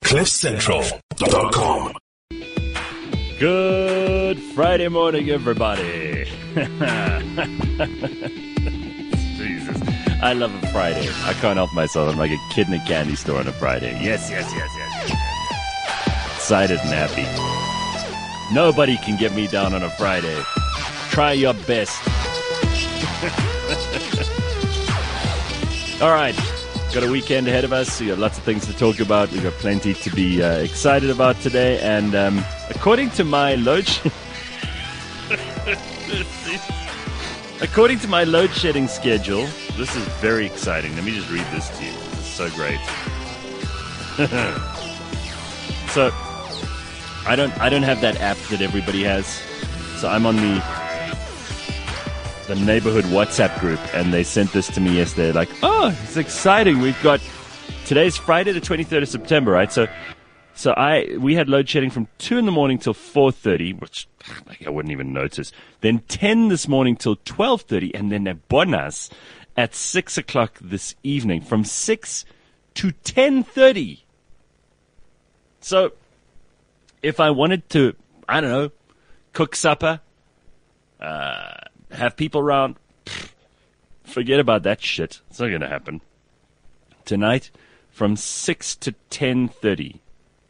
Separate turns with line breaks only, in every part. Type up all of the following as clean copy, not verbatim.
CliffCentral.com.
Good Friday morning, everybody. Jesus, I love a Friday. I can't help myself. I'm like a kid in a candy store on a Friday. Yes. Excited and happy. Nobody can get me down on a Friday. Try your best. All right. Got a weekend ahead of us. We got lots of things to talk about. We got plenty to be excited about today. And according to my load shedding schedule, this is very exciting. Let me just read this to you. This is so great. So I don't have that app that everybody has. So I'm on the neighborhood WhatsApp group, and they sent this to me yesterday. Like, oh, it's exciting. Today's Friday, the 23rd of September, right? So we had load shedding from 2 in the morning till 4:30, which I wouldn't even notice. Then 10 this morning till 12:30, and then a bonus at 6 o'clock this evening from 6 to 10:30. So if I wanted to, I don't know, cook supper, have people around, forget about that shit. It's not going to happen. Tonight, from 6 to 10:30.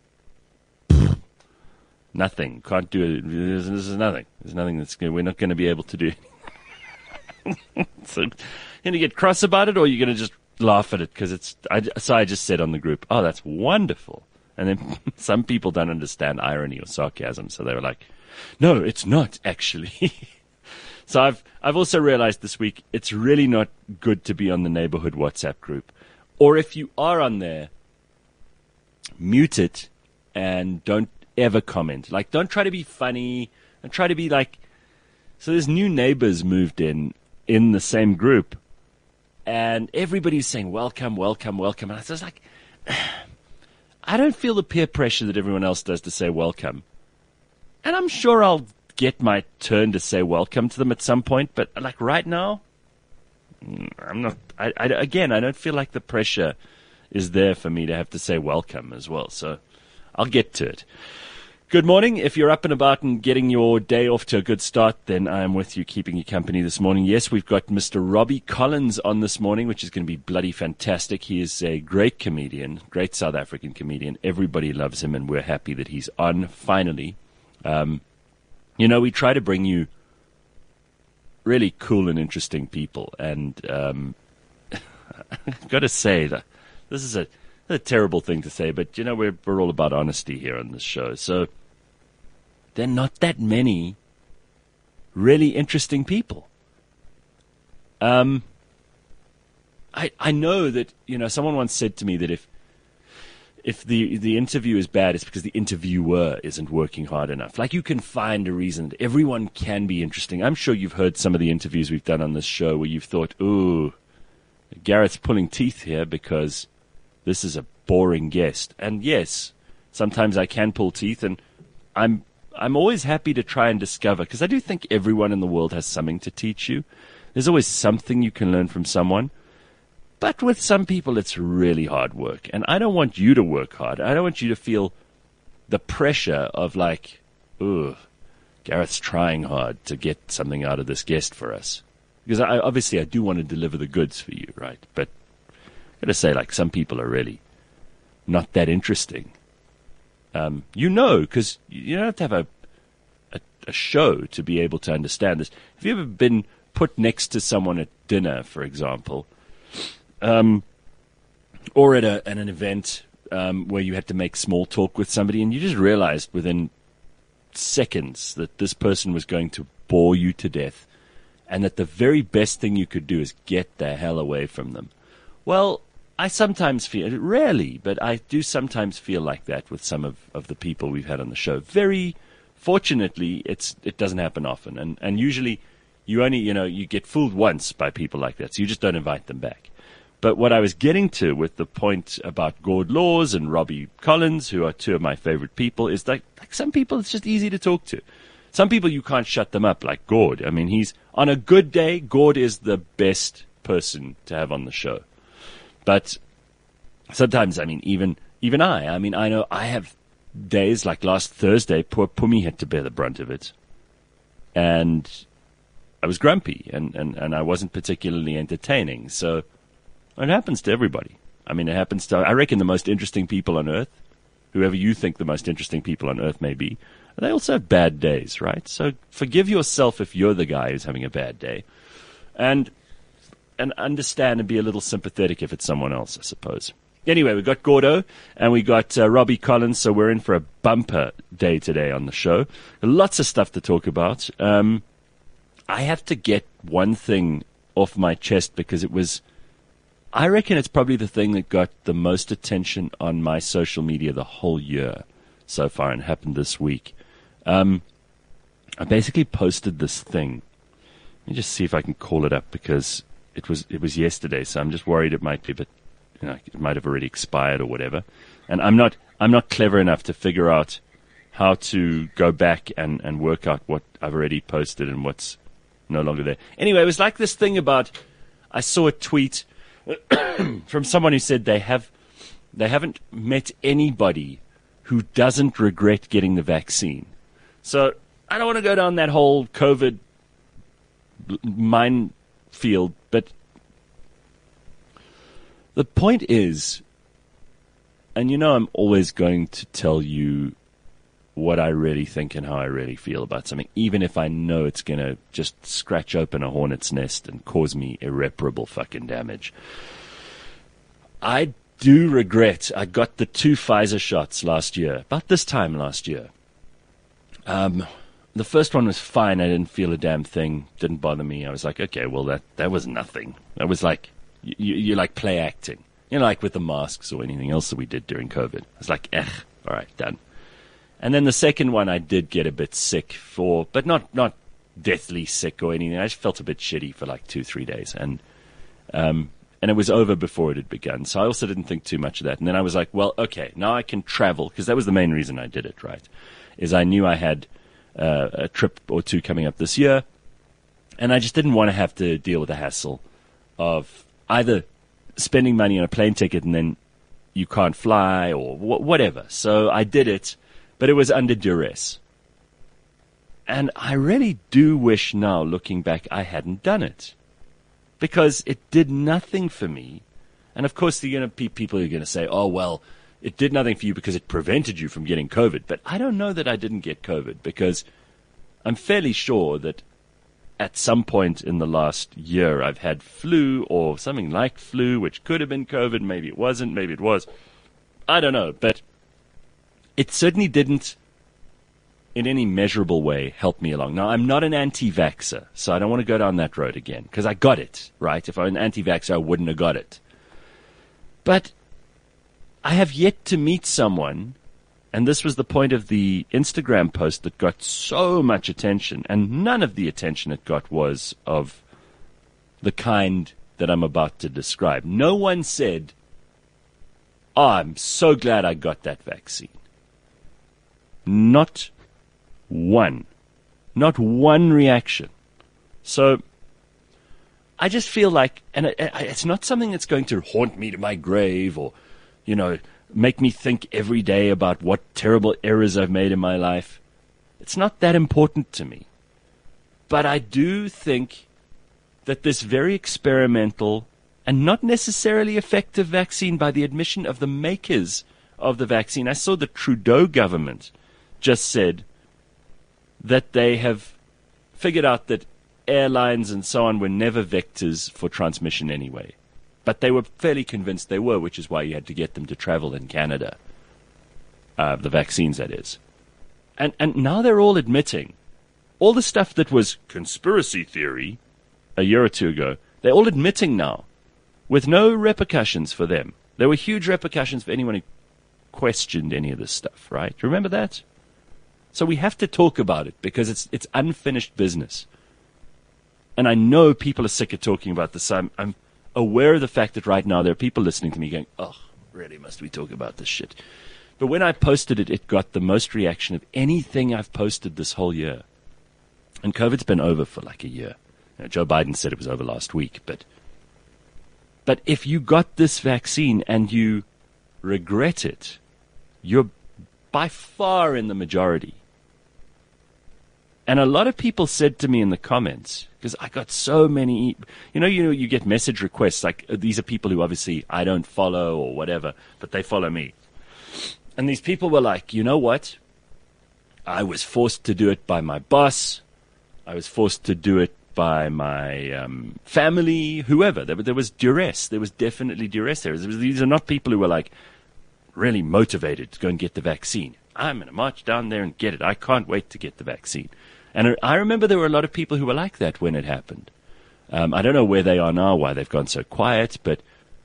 Nothing. Can't do it. This is nothing. There's nothing we're not going to be able to do. So, you're going to get cross about it, or you're going to just laugh at it? Because I just said on the group, oh, that's wonderful. And then some people don't understand irony or sarcasm, so they were like, no, it's not, actually. So I've also realized this week it's really not good to be on the neighborhood WhatsApp group. Or if you are on there, mute it and don't ever comment. Like, don't try to be funny and try to be like... So there's new neighbors moved in the same group, and everybody's saying, welcome. And I was like, I don't feel the peer pressure that everyone else does to say welcome. And I'm sure I'll get my turn to say welcome to them at some point, but like right now, I'm not. Again, I don't feel like the pressure is there for me to have to say welcome as well. So I'll get to it. Good morning. If you're up and about and getting your day off to a good start, then I am with you, keeping you company this morning. Yes, we've got Mr. Robbie Collins on this morning, which is going to be bloody fantastic. He is a great comedian, great South African comedian. Everybody loves him, and we're happy that he's on finally. We try to bring you really cool and interesting people, and I've got to say that this is a terrible thing to say, but we're all about honesty here on this show. So there are not that many really interesting people. I know that someone once said to me that if the interview is bad, it's because the interviewer isn't working hard enough. Like, you can find a reason. Everyone can be interesting. I'm sure you've heard some of the interviews we've done on this show where you've thought, ooh, Garrett's pulling teeth here because this is a boring guest. And yes, sometimes I can pull teeth, and I'm always happy to try and discover, because I do think everyone in the world has something to teach you. There's always something you can learn from someone. But with some people, it's really hard work. And I don't want you to work hard. I don't want you to feel the pressure of like, ugh, Garrett's trying hard to get something out of this guest for us. Because I do want to deliver the goods for you, right? But I've got to say, like, some people are really not that interesting. Because you don't have to have a show to be able to understand this. Have you ever been put next to someone at dinner, for example, or at an event where you had to make small talk with somebody, and you just realized within seconds that this person was going to bore you to death, and that the very best thing you could do is get the hell away from them? Well, I sometimes feel, rarely, but I do sometimes feel like that with some of the people we've had on the show. Very fortunately, it doesn't happen often, and usually you only, you get fooled once by people like that, so you just don't invite them back. But what I was getting to with the point about Gord Laws and Robbie Collins, who are two of my favorite people, is like some people it's just easy to talk to. Some people you can't shut them up, like Gord. I mean, he's on a good day, Gord is the best person to have on the show. But sometimes, I mean, even even I mean, I know I have days like last Thursday, poor Pumi had to bear the brunt of it. And I was grumpy and I wasn't particularly entertaining. So it happens to everybody. I mean, it happens to, I reckon, the most interesting people on earth, whoever you think the most interesting people on earth may be, they also have bad days, right? So forgive yourself if you're the guy who's having a bad day. And understand and be a little sympathetic if it's someone else, I suppose. Anyway, we got Gordo and we got Robbie Collins, so we're in for a bumper day today on the show. Lots of stuff to talk about. I have to get one thing off my chest because I reckon it's probably the thing that got the most attention on my social media the whole year so far, and happened this week. I basically posted this thing. Let me just see if I can call it up because it was yesterday, so I'm just worried it might be, but it might have already expired or whatever. And I'm not clever enough to figure out how to go back and work out what I've already posted and what's no longer there. Anyway, it was like this thing about, I saw a tweet from someone who said they haven't met anybody who doesn't regret getting the vaccine. So I don't want to go down that whole COVID minefield, but the point is, and I'm always going to tell you what I really think and how I really feel about something, even if I know it's going to just scratch open a hornet's nest and cause me irreparable fucking damage. I do regret I got the 2 Pfizer shots last year, about this time last year. The first one was fine. I didn't feel a damn thing. Didn't bother me. I was like, okay, well, that was nothing. That was like, you like play acting. Like with the masks or anything else that we did during COVID. I was like, all right, done. And then the second one I did get a bit sick but not deathly sick or anything. I just felt a bit shitty for like 2-3 days. And it was over before it had begun. So I also didn't think too much of that. And then I was like, well, okay, now I can travel. Because that was the main reason I did it, right? Is I knew I had a trip or two coming up this year. And I just didn't want to have to deal with the hassle of either spending money on a plane ticket and then you can't fly or whatever. So I did it, but it was under duress. And I really do wish now, looking back, I hadn't done it. Because it did nothing for me. And of course, there are going to be people who are going to say, oh, well, it did nothing for you because it prevented you from getting COVID. But I don't know that I didn't get COVID because I'm fairly sure that at some point in the last year, I've had flu or something like flu, which could have been COVID. Maybe it wasn't. Maybe it was. I don't know. But it certainly didn't, in any measurable way, help me along. Now, I'm not an anti-vaxxer, so I don't want to go down that road again, because I got it, right? If I was an anti-vaxxer, I wouldn't have got it. But I have yet to meet someone, and this was the point of the Instagram post that got so much attention, and none of the attention it got was of the kind that I'm about to describe. No one said, oh, I'm so glad I got that vaccine. Not one reaction. So I just feel like, and it's not something that's going to haunt me to my grave or, make me think every day about what terrible errors I've made in my life. It's not that important to me. But I do think that this very experimental and not necessarily effective vaccine, by the admission of the makers of the vaccine, I saw the Trudeau government just said that they have figured out that airlines and so on were never vectors for transmission anyway. But they were fairly convinced they were, which is why you had to get them to travel in Canada. The vaccines, that is. And now they're all admitting all the stuff that was conspiracy theory a year or two ago, they're all admitting now with no repercussions for them. There were huge repercussions for anyone who questioned any of this stuff, right? Remember that? So we have to talk about it because it's unfinished business. And I know people are sick of talking about this. I'm aware of the fact that right now there are people listening to me going, oh, really, must we talk about this shit? But when I posted it, it got the most reaction of anything I've posted this whole year. And COVID's been over for like a year. Joe Biden said it was over last week. But if you got this vaccine and you regret it, you're by far in the majority. And a lot of people said to me in the comments, because I got so many, you get message requests, like these are people who obviously I don't follow or whatever, but they follow me. And these people were like, you know what? I was forced to do it by my boss. I was forced to do it by my family, whoever. There was duress. There was definitely duress there. These are not people who were like really motivated to go and get the vaccine. I'm going to march down there and get it. I can't wait to get the vaccine. And I remember there were a lot of people who were like that when it happened. I don't know where they are now, why they've gone so quiet, but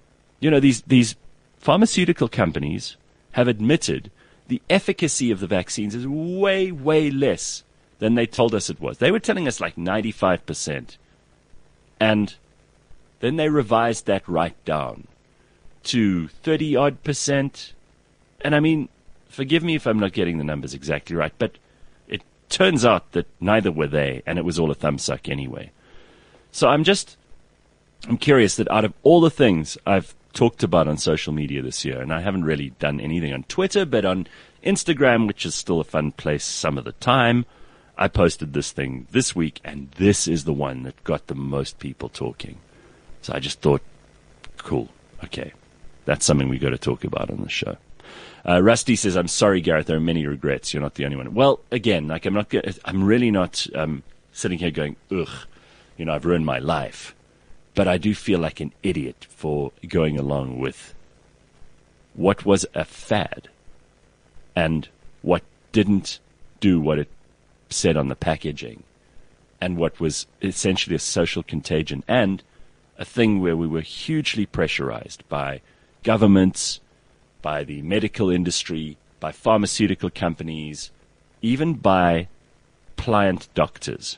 these pharmaceutical companies have admitted the efficacy of the vaccines is way, way less than they told us it was. They were telling us like 95%. And then they revised that right down to 30-odd%. And I mean, forgive me if I'm not getting the numbers exactly right, but it turns out that neither were they, and it was all a thumbsuck anyway. So I'm curious that out of all the things I've talked about on social media this year, and I haven't really done anything on Twitter, but on Instagram, which is still a fun place some of the time, I posted this thing this week, and this is the one that got the most people talking. So I just thought, cool, okay, that's something we got to talk about on the show. Rusty says, I'm sorry, Gareth, there are many regrets. You're not the only one. Well, again, like I'm really not sitting here going, ugh, I've ruined my life. But I do feel like an idiot for going along with what was a fad and what didn't do what it said on the packaging and what was essentially a social contagion and a thing where we were hugely pressurized by governments, by the medical industry, by pharmaceutical companies, even by pliant doctors.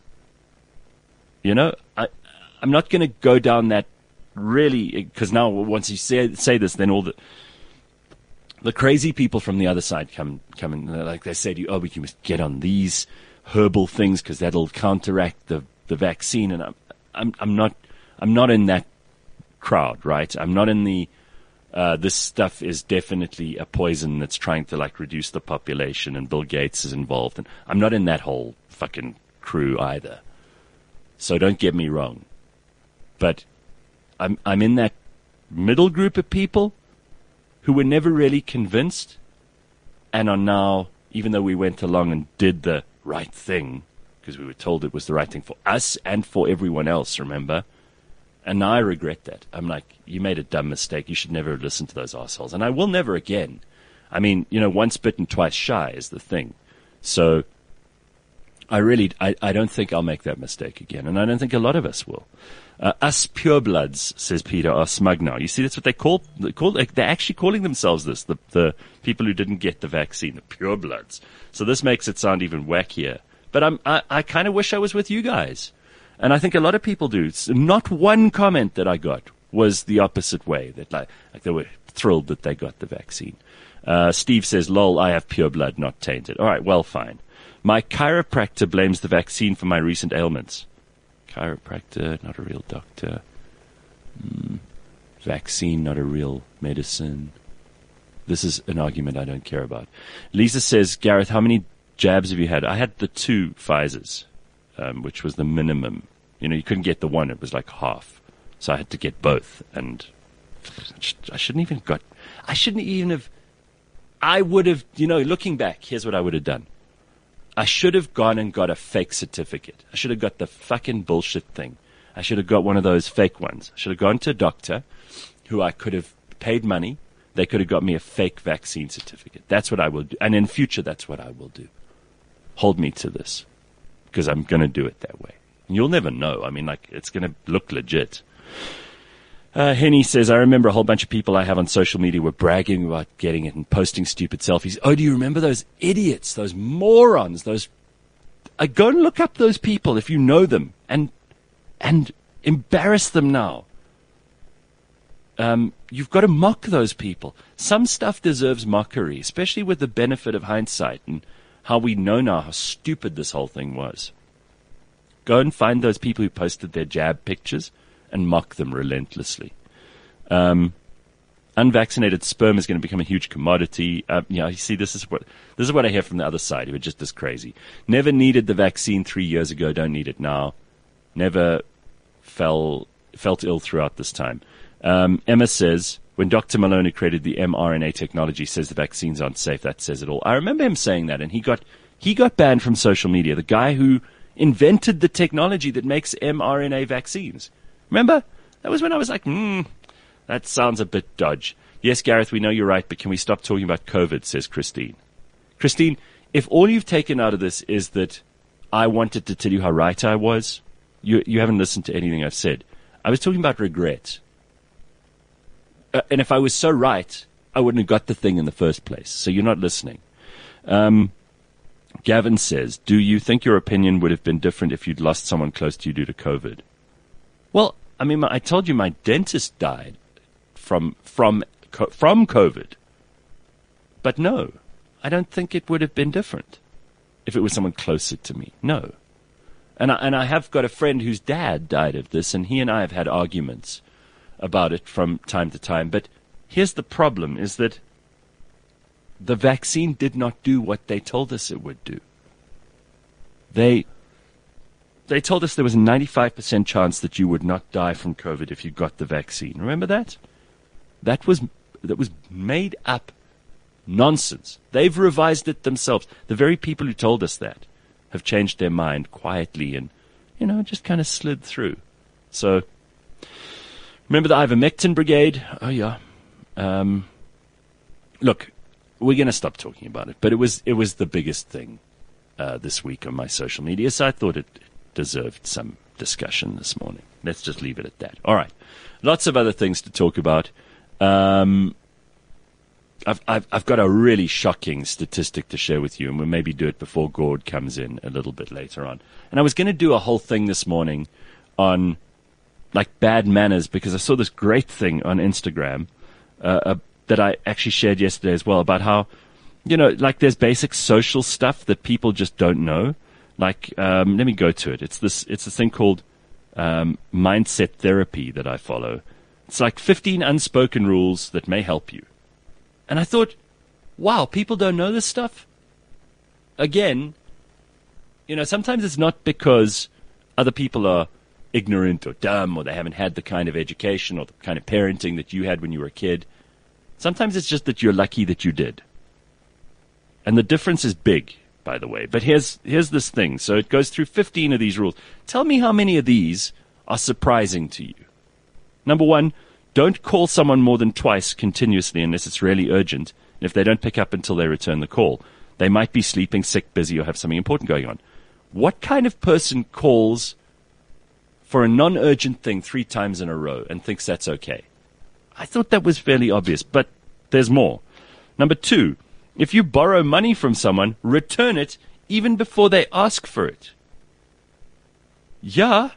I'm not going to go down that really, because now once you say this, then all the crazy people from the other side come and like they say to you, we must get on these herbal things because that'll counteract the vaccine. And I'm not in that crowd, right? I'm not in the this stuff is definitely a poison that's trying to like reduce the population and Bill Gates is involved, and I'm not in that whole fucking crew either. So don't get me wrong. But I'm in that middle group of people who were never really convinced and are now, even though we went along and did the right thing, because we were told it was the right thing for us and for everyone else, remember? And now I regret that. I'm like, you made a dumb mistake. You should never have listened to those assholes. And I will never again. I mean, once bitten, twice shy is the thing. So I don't think I'll make that mistake again. And I don't think a lot of us will. Us purebloods, says Peter, are smug now. You see, that's what they're actually calling themselves this, the people who didn't get the vaccine, the purebloods. So this makes it sound even wackier. But I kind of wish I was with you guys. And I think a lot of people do. Not one comment that I got was the opposite way, that like they were thrilled that they got the vaccine. Steve says, lol, I have pure blood, not tainted. All right, well, fine. My chiropractor blames the vaccine for my recent ailments. Chiropractor, not a real doctor. Vaccine, not a real medicine. This is an argument I don't care about. Lisa says, Gareth, how many jabs have you had? I had the 2 Pfizers, which was the minimum. You couldn't get the one. It was like half. So I had to get both. And I would have, looking back, here's what I would have done. I should have gone and got a fake certificate. I should have got the fucking bullshit thing. I should have got one of those fake ones. I should have gone to a doctor who I could have paid money. They could have got me a fake vaccine certificate. That's what I will do. And in future, that's what I will do. Hold me to this, because I'm going to do it that way. And you'll never know. I mean, like, it's going to look legit. Henny says, I remember a whole bunch of people I have on social media were bragging about getting it and posting stupid selfies. Oh, do you remember those idiots, those morons, go and look up those people if you know them and embarrass them now. You've got to mock those people. Some stuff deserves mockery, especially with the benefit of hindsight and how we know now how stupid this whole thing was. Go and find those people who posted their jab pictures and mock them relentlessly. unvaccinated sperm is going to become a huge commodity. You see, this is what I hear from the other side, who are just as crazy. Never needed the vaccine 3 years ago, don't need it now. Never felt ill throughout this time. Emma says, when Dr. Malone, who created the mRNA technology, says the vaccines aren't safe, that says it all. I remember him saying that, and he got banned from social media. The guy who invented the technology that makes mRNA vaccines. Remember? That was when I was like, that sounds a bit dodge. Yes, Gareth, we know you're right, but can we stop talking about COVID, says Christine. Christine, if all you've taken out of this is that I wanted to tell you how right I was, you haven't listened to anything I've said. I was talking about regret. And if I was so right, I wouldn't have got the thing in the first place. So you're not listening. Gavin says, do you think your opinion would have been different if you'd lost someone close to you due to COVID? Well, I mean, I told you my dentist died from COVID. But no, I don't think it would have been different if it was someone closer to me. No. And I have got a friend whose dad died of this, and he and I have had arguments about it from time to time. But here's the problem, is that the vaccine did not do what they told us it would do. They told us there was a 95% chance that you would not die from COVID if you got the vaccine. Remember that? That was made up nonsense. They've revised it themselves. The very people who told us that have changed their mind quietly and, just kind of slid through. So, remember the ivermectin brigade? Oh, yeah. Look, we're going to stop talking about it, but it was the biggest thing this week on my social media, so I thought it deserved some discussion this morning. Let's just leave it at that. All right. Lots of other things to talk about. I've got a really shocking statistic to share with you, and we'll maybe do it before Gord comes in a little bit later on. And I was going to do a whole thing this morning on bad manners, because I saw this great thing on Instagram that I actually shared yesterday as well, about how, there's basic social stuff that people just don't know. Let me go to it. It's this thing called mindset therapy that I follow. It's 15 unspoken rules that may help you. And I thought, wow, people don't know this stuff? Again, sometimes it's not because other people are ignorant or dumb, or they haven't had the kind of education or the kind of parenting that you had when you were a kid. Sometimes it's just that you're lucky that you did. And the difference is big, by the way. But here's this thing. So it goes through 15 of these rules. Tell me how many of these are surprising to you. Number 1, don't call someone more than twice continuously unless it's really urgent. And if they don't pick up until they return the call, they might be sleeping, sick, busy, or have something important going on. What kind of person calls for a non-urgent thing 3 times in a row and thinks that's okay? I thought that was fairly obvious, but there's more. Number 2, if you borrow money from someone, return it even before they ask for it. Yeah.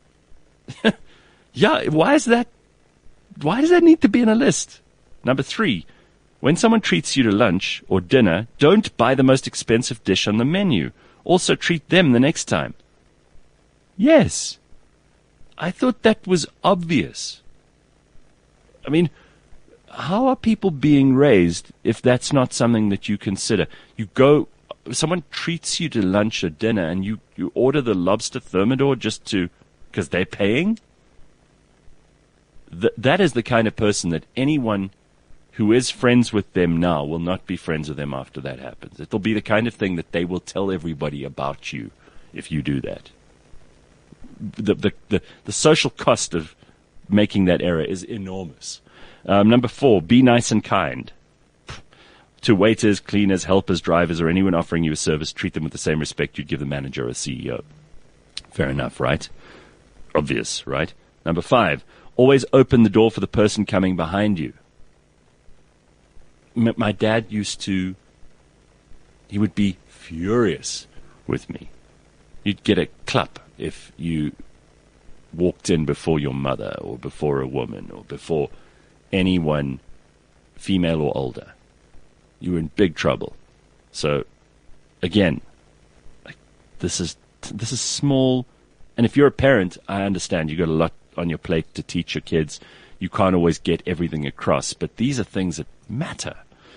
Yeah, why does that need to be in a list? Number 3, when someone treats you to lunch or dinner, don't buy the most expensive dish on the menu. Also treat them the next time. Yes. I thought that was obvious. I mean, how are people being raised if that's not something that you consider? Someone treats you to lunch or dinner and you order the lobster thermidor because they're paying? That is the kind of person that anyone who is friends with them now will not be friends with them after that happens. It'll be the kind of thing that they will tell everybody about you if you do that. The social cost of making that error is enormous. Number 4, be nice and kind. To waiters, cleaners, helpers, drivers, or anyone offering you a service, treat them with the same respect you'd give the manager or a CEO. Fair enough, right? Obvious, right? Number 5, always open the door for the person coming behind you. My dad he would be furious with me. You'd get a clap if you walked in before your mother or before a woman or before anyone, female or older. You were in big trouble. So, again, this is small. And if you're a parent, I understand you've got a lot on your plate to teach your kids. you can't always get everything across. But these are things that matter.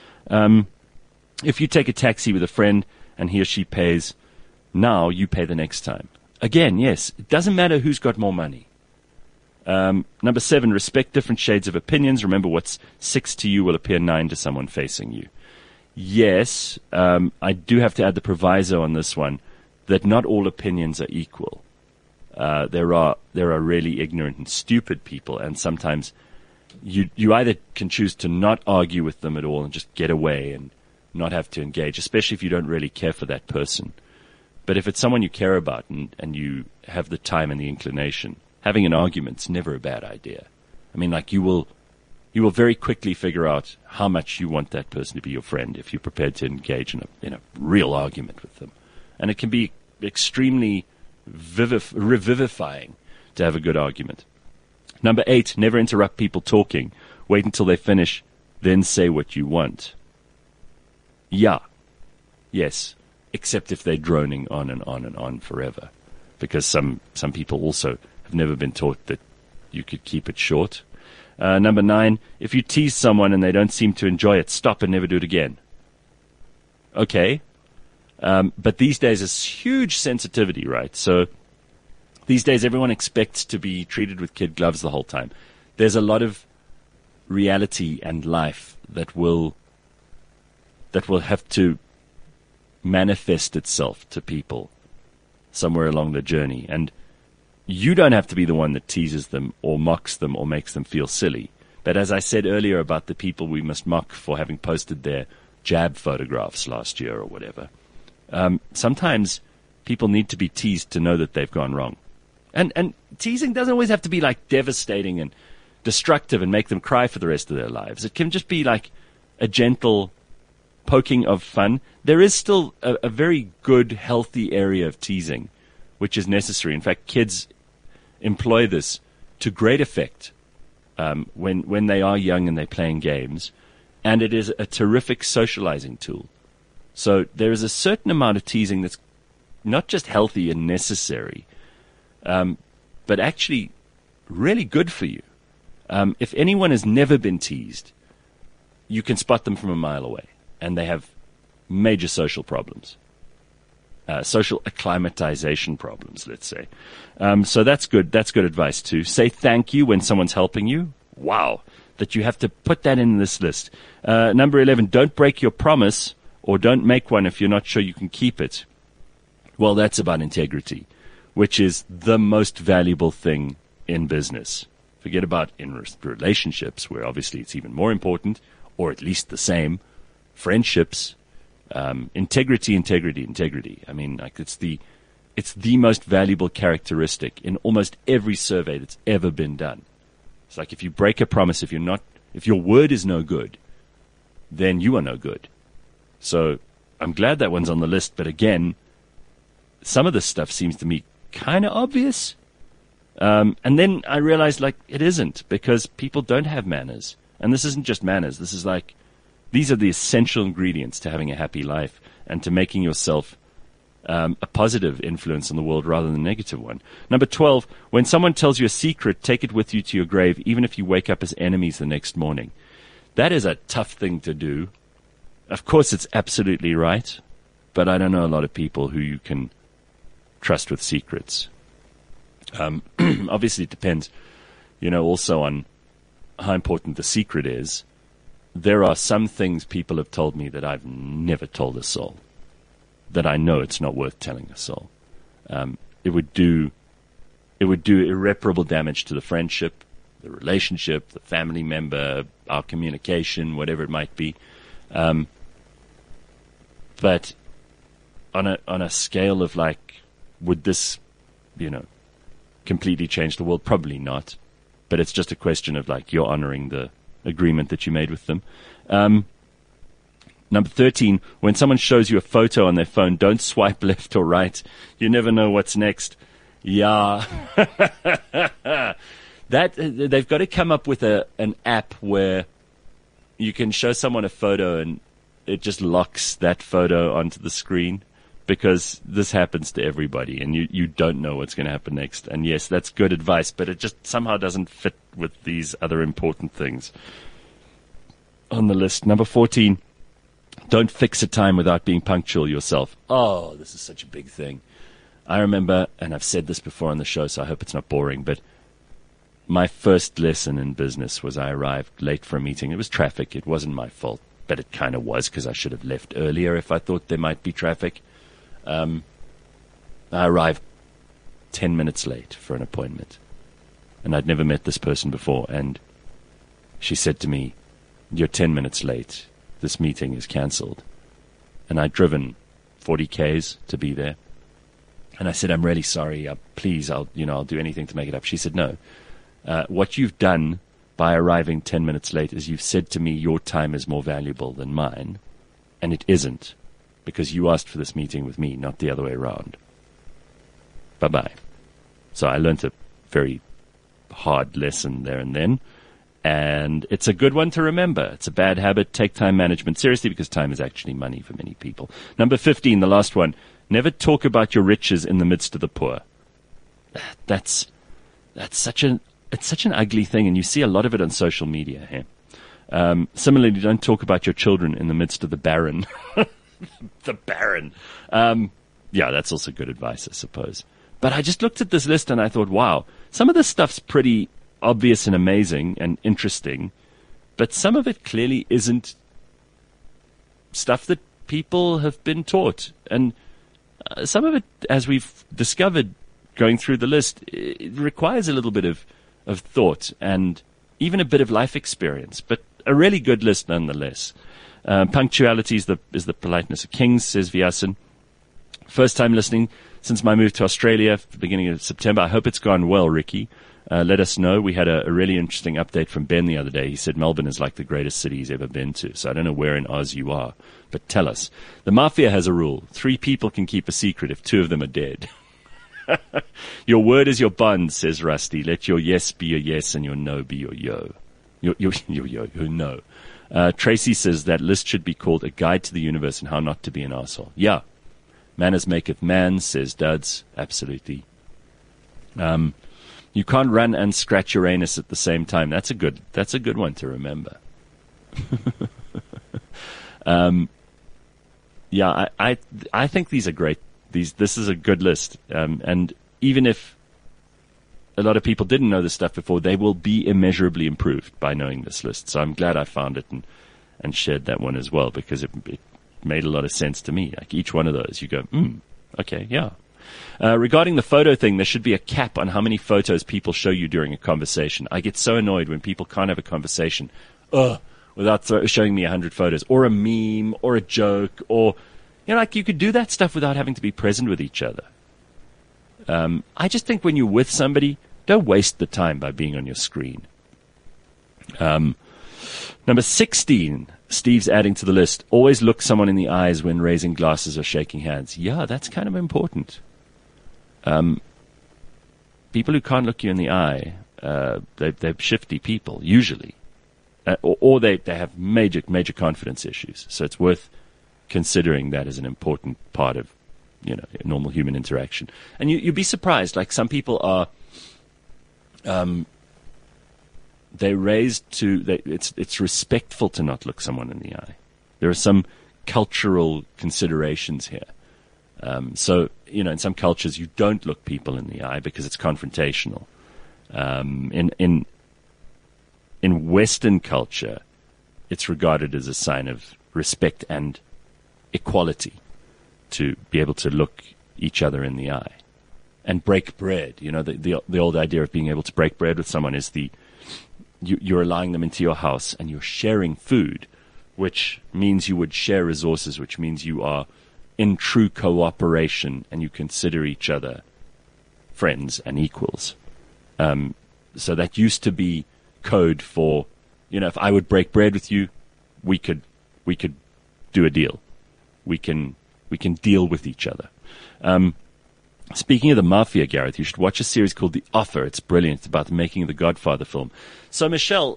If you take a taxi with a friend and he or she pays, now you pay the next time. Again, yes, it doesn't matter who's got more money. Number 7, respect different shades of opinions. Remember, what's 6 to you will appear 9 to someone facing you. Yes, I do have to add the proviso on this one that not all opinions are equal. There are really ignorant and stupid people, and sometimes you either can choose to not argue with them at all and just get away and not have to engage, especially if you don't really care for that person. But if it's someone you care about and you have the time and the inclination, having an argument's never a bad idea. I mean, like, you will very quickly figure out how much you want that person to be your friend if you're prepared to engage in a real argument with them. And it can be extremely revivifying to have a good argument. Number 8, never interrupt people talking. Wait until they finish, then say what you want. Yeah. Yes. Except if they're droning on and on and on forever. Because some people also have never been taught that you could keep it short. Number 9, if you tease someone and they don't seem to enjoy it, stop and never do it again. Okay. But these days there's huge sensitivity, right? So these days everyone expects to be treated with kid gloves the whole time. There's a lot of reality and life that will have to manifest itself to people somewhere along the journey. And you don't have to be the one that teases them or mocks them or makes them feel silly. But as I said earlier about the people we must mock for having posted their jab photographs last year or whatever, sometimes people need to be teased to know that they've gone wrong. And teasing doesn't always have to be like devastating and destructive and make them cry for the rest of their lives. It can just be like a gentle poking of fun. There is still a very good, healthy area of teasing, which is necessary. In fact, kids employ this to great effect when they are young and they're playing games, and it is a terrific socializing tool. So there is a certain amount of teasing that's not just healthy and necessary, but actually really good for you. If anyone has never been teased, you can spot them from a mile away, and they have major social problems. Social acclimatization problems, let's say. So that's good. That's good advice too. Say thank you when someone's helping you. Wow, that you have to put that in this list. Number 11, don't break your promise or don't make one if you're not sure you can keep it. Well, that's about integrity, which is the most valuable thing in business. Forget about in relationships, where obviously it's even more important, or at least the same. Friendships. Integrity. I mean, like, it's the most valuable characteristic in almost every survey that's ever been done. It's like, if you break a promise, if your word is no good, then you are no good. So I'm glad that one's on the list. But again, some of this stuff seems to me kind of obvious. And then I realized, like, it isn't, because people don't have manners. And this isn't just manners. This is like, these are the essential ingredients to having a happy life and to making yourself a positive influence on the world rather than a negative one. Number 12, when someone tells you a secret, take it with you to your grave, even if you wake up as enemies the next morning. That is a tough thing to do. Of course, it's absolutely right, but I don't know a lot of people who you can trust with secrets. Obviously, it depends, also on how important the secret is. There are some things people have told me that I've never told a soul, that I know it's not worth telling a soul. It would do irreparable damage to the friendship, the relationship, the family member, our communication, whatever it might be. But on a scale of, like, would this, completely change the world? Probably not. But it's just a question of, like, you're honoring the agreement that you made with them. Number 13, when someone shows you a photo on their phone, don't swipe left or right. You never know what's next. Yeah. They've got to come up with an app where you can show someone a photo and it just locks that photo onto the screen. because this happens to everybody, and you don't know what's going to happen next. And yes, that's good advice, but it just somehow doesn't fit with these other important things on the list. Number 14, don't fix a time without being punctual yourself. Oh, this is such a big thing. I remember, and I've said this before on the show, so I hope it's not boring, but my first lesson in business was I arrived late for a meeting. It was traffic. It wasn't my fault, but it kind of was, because I should have left earlier if I thought there might be traffic. I arrived 10 minutes late for an appointment, and I'd never met this person before, and she said to me, "You're 10 minutes late. This meeting is cancelled." And I'd driven 40 Ks to be there. And I said, "I'm really sorry. Please, I'll do anything to make it up." She said, "No. What you've done by arriving 10 minutes late is you've said to me your time is more valuable than mine, and it isn't, because you asked for this meeting with me, not the other way around. Bye-bye." So I learned a very hard lesson there and then, and it's a good one to remember. It's a bad habit. Take time management seriously, because time is actually money for many people. Number 15, the last one, never talk about your riches in the midst of the poor. That's such an ugly thing, and you see a lot of it on social media here. Similarly, don't talk about your children in the midst of the barren. The barren. Yeah, that's also good advice, I suppose. But I just looked at this list and I thought, wow, some of this stuff's pretty obvious and amazing and interesting, but some of it clearly isn't stuff that people have been taught. And some of it, as we've discovered going through the list, it requires a little bit of thought and even a bit of life experience, but a really good list nonetheless. Punctuality is the politeness of kings, says Vyasan. First time listening since my move to Australia at the beginning of September. I hope it's gone well, Ricky. Let us know. We had a really interesting update from Ben the other day. He said Melbourne is like the greatest city he's ever been to. So I don't know where in Oz you are, but tell us. The mafia has a rule. 3 people can keep a secret if 2 of them are dead. Your word is your bond, says Rusty. Let your yes be your yes and your no be your yo. Your no. Tracy says that list should be called A Guide to the Universe and How Not to Be an Arsehole. Yeah. Manners maketh man, says Duds. Absolutely. You can't run and scratch Uranus at the same time. That's a good one to remember. Yeah, I think these are great. This is a good list. And even if a lot of people didn't know this stuff before, they will be immeasurably improved by knowing this list. So I'm glad I found it and shared that one as well, because it made a lot of sense to me. Like each one of those, you go, okay, yeah. Regarding the photo thing, there should be a cap on how many photos people show you during a conversation. I get so annoyed when people can't have a conversation without showing me 100 photos, or a meme, or a joke, or, like you could do that stuff without having to be present with each other. I just think when you're with somebody, don't waste the time by being on your screen. Number 16, Steve's adding to the list, always look someone in the eyes when raising glasses or shaking hands. Yeah, that's kind of important. People who can't look you in the eye, they're shifty people, usually. Or they have major confidence issues. So it's worth considering that as an important part of, normal human interaction. And you'd be surprised, like some people are, they're raised it's respectful to not look someone in the eye. There are some cultural considerations here. So, in some cultures you don't look people in the eye because it's confrontational. In Western culture, it's regarded as a sign of respect and equality to be able to look each other in the eye and break bread. The old idea of being able to break bread with someone is you're allowing them into your house and you're sharing food, which means you would share resources, which means you are in true cooperation and you consider each other friends and equals. So that used to be code for, if I would break bread with you, we could do a deal. We can deal with each other. Speaking of the mafia, Gareth, you should watch a series called The Offer. It's brilliant. It's about the making of the Godfather film. So, Michelle,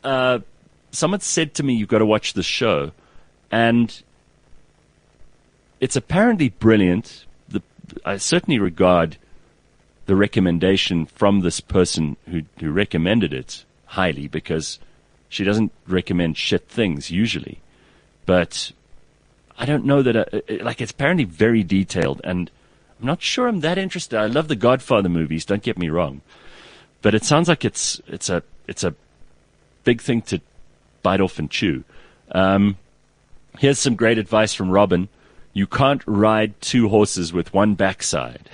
someone said to me, you've got to watch this show. And it's apparently brilliant. I certainly regard the recommendation from this person who recommended it highly, because she doesn't recommend shit things usually. But I don't know that, it's apparently very detailed, and I'm not sure I'm that interested. I love the Godfather movies, don't get me wrong. But it sounds like it's a big thing to bite off and chew. Here's some great advice from Robin. You can't ride two horses with one backside.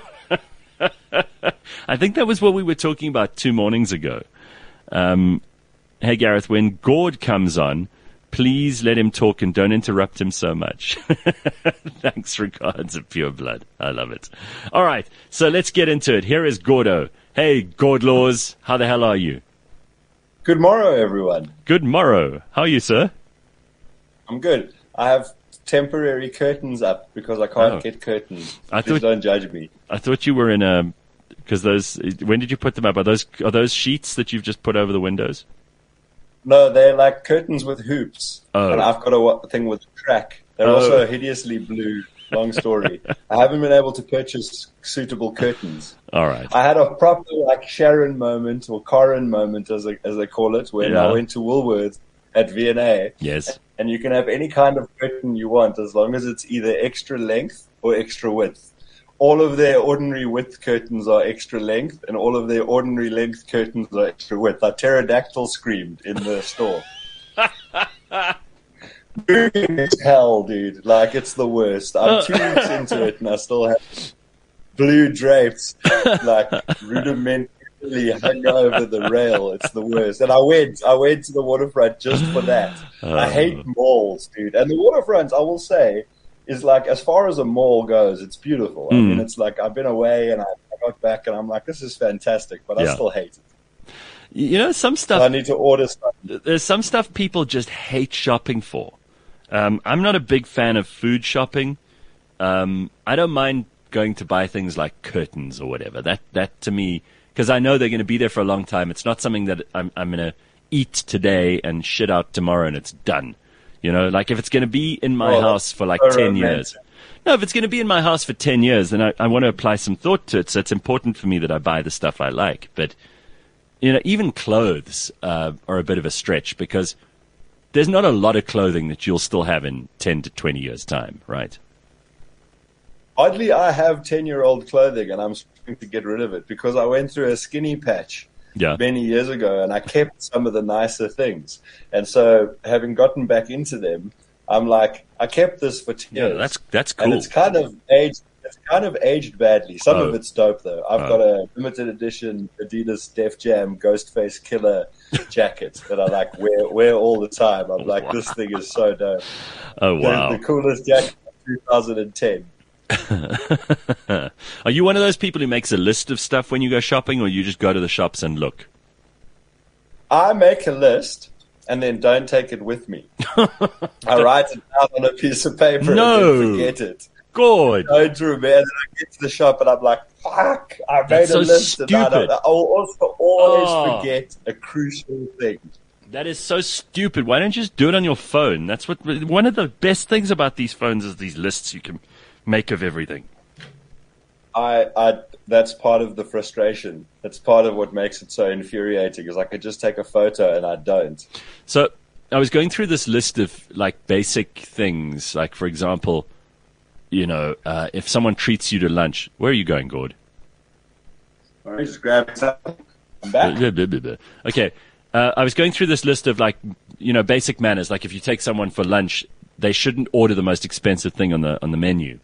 I think that was what we were talking about 2 mornings ago. Hey, Gareth, when Gord comes on, please let him talk and don't interrupt him so much. Thanks, regards of Pure Blood. I love it. All right, so let's get into it. Here is Gordo. Hey, Gordlaws, how the hell are you?
Good morrow, everyone.
Good morrow. How are you, sir?
I'm good. I have temporary curtains up because I can't get curtains. Please don't judge me.
I thought you were in because those. When did you put them up? Are those sheets that you've just put over the windows?
No, they're like curtains with hoops.
Oh.
And I've got a thing with a track. They're also hideously blue. Long story. I haven't been able to purchase suitable curtains.
All right.
I had a proper Sharon moment, or Corin moment as they call it, when I went to Woolworths at V&A.
Yes.
And you can have any kind of curtain you want as long as it's either extra length or extra width. All of their ordinary width curtains are extra length, and all of their ordinary length curtains are extra width. I pterodactyl screamed in the store. It's hell, dude. It's the worst. I'm 2 weeks into it, and I still have blue drapes, rudimentarily hung over the rail. It's the worst. And I went to the waterfront just for that. I hate malls, dude. And the waterfront, I will say, is as far as a mall goes, it's beautiful. I mean, it's I've been away and I got back and I'm like, this is fantastic, but I still hate it.
You know, some stuff.
So I need to order stuff.
There's some stuff people just hate shopping for. I'm not a big fan of food shopping. I don't mind going to buy things like curtains or whatever. That to me, because I know they're going to be there for a long time. It's not something that I'm going to eat today and shit out tomorrow and it's done. You know, if it's going to be in my house for 10 years. No, if it's going to be in my house for 10 years, then I want to apply some thought to it. So it's important for me that I buy the stuff I like. But, you know, even clothes are a bit of a stretch, because there's not a lot of clothing that you'll still have in 10 to 20 years' time, right?
Oddly, I have 10-year-old clothing, and I'm struggling to get rid of it because I went through a skinny patch many years ago, and I kept some of the nicer things. And so, having gotten back into them, I'm like, I kept this for 10 years.
Yeah, that's cool.
And it's kind of aged badly. Some of it's dope, though. I've got a limited edition Adidas Def Jam Ghostface Killer jacket that I wear all the time. I'm like, this thing is so dope.
Oh, wow.
The coolest jacket of 2010.
Are you one of those people who makes a list of stuff when you go shopping, or you just go to the shops and look?
I make a list and then don't take it with me. I write it down on a piece of paper and then forget it.
Good.
I don't remember. Then I get to the shop and I'm like, fuck, I made a list.
Stupid.
And I'll also always forget a crucial thing.
That is so stupid. Why don't you just do it on your phone? That's one of the best things about these phones is these lists you can make of everything.
That's part of the frustration. That's part of what makes it so infuriating, is I could just take a photo and I don't.
So I was going through this list of basic things, for example, you know, if someone treats you to lunch, where are you going, Gord?
All right, just grab something. I'm back.
Okay. I was going through this list of basic manners. If you take someone for lunch, they shouldn't order the most expensive thing on the menu.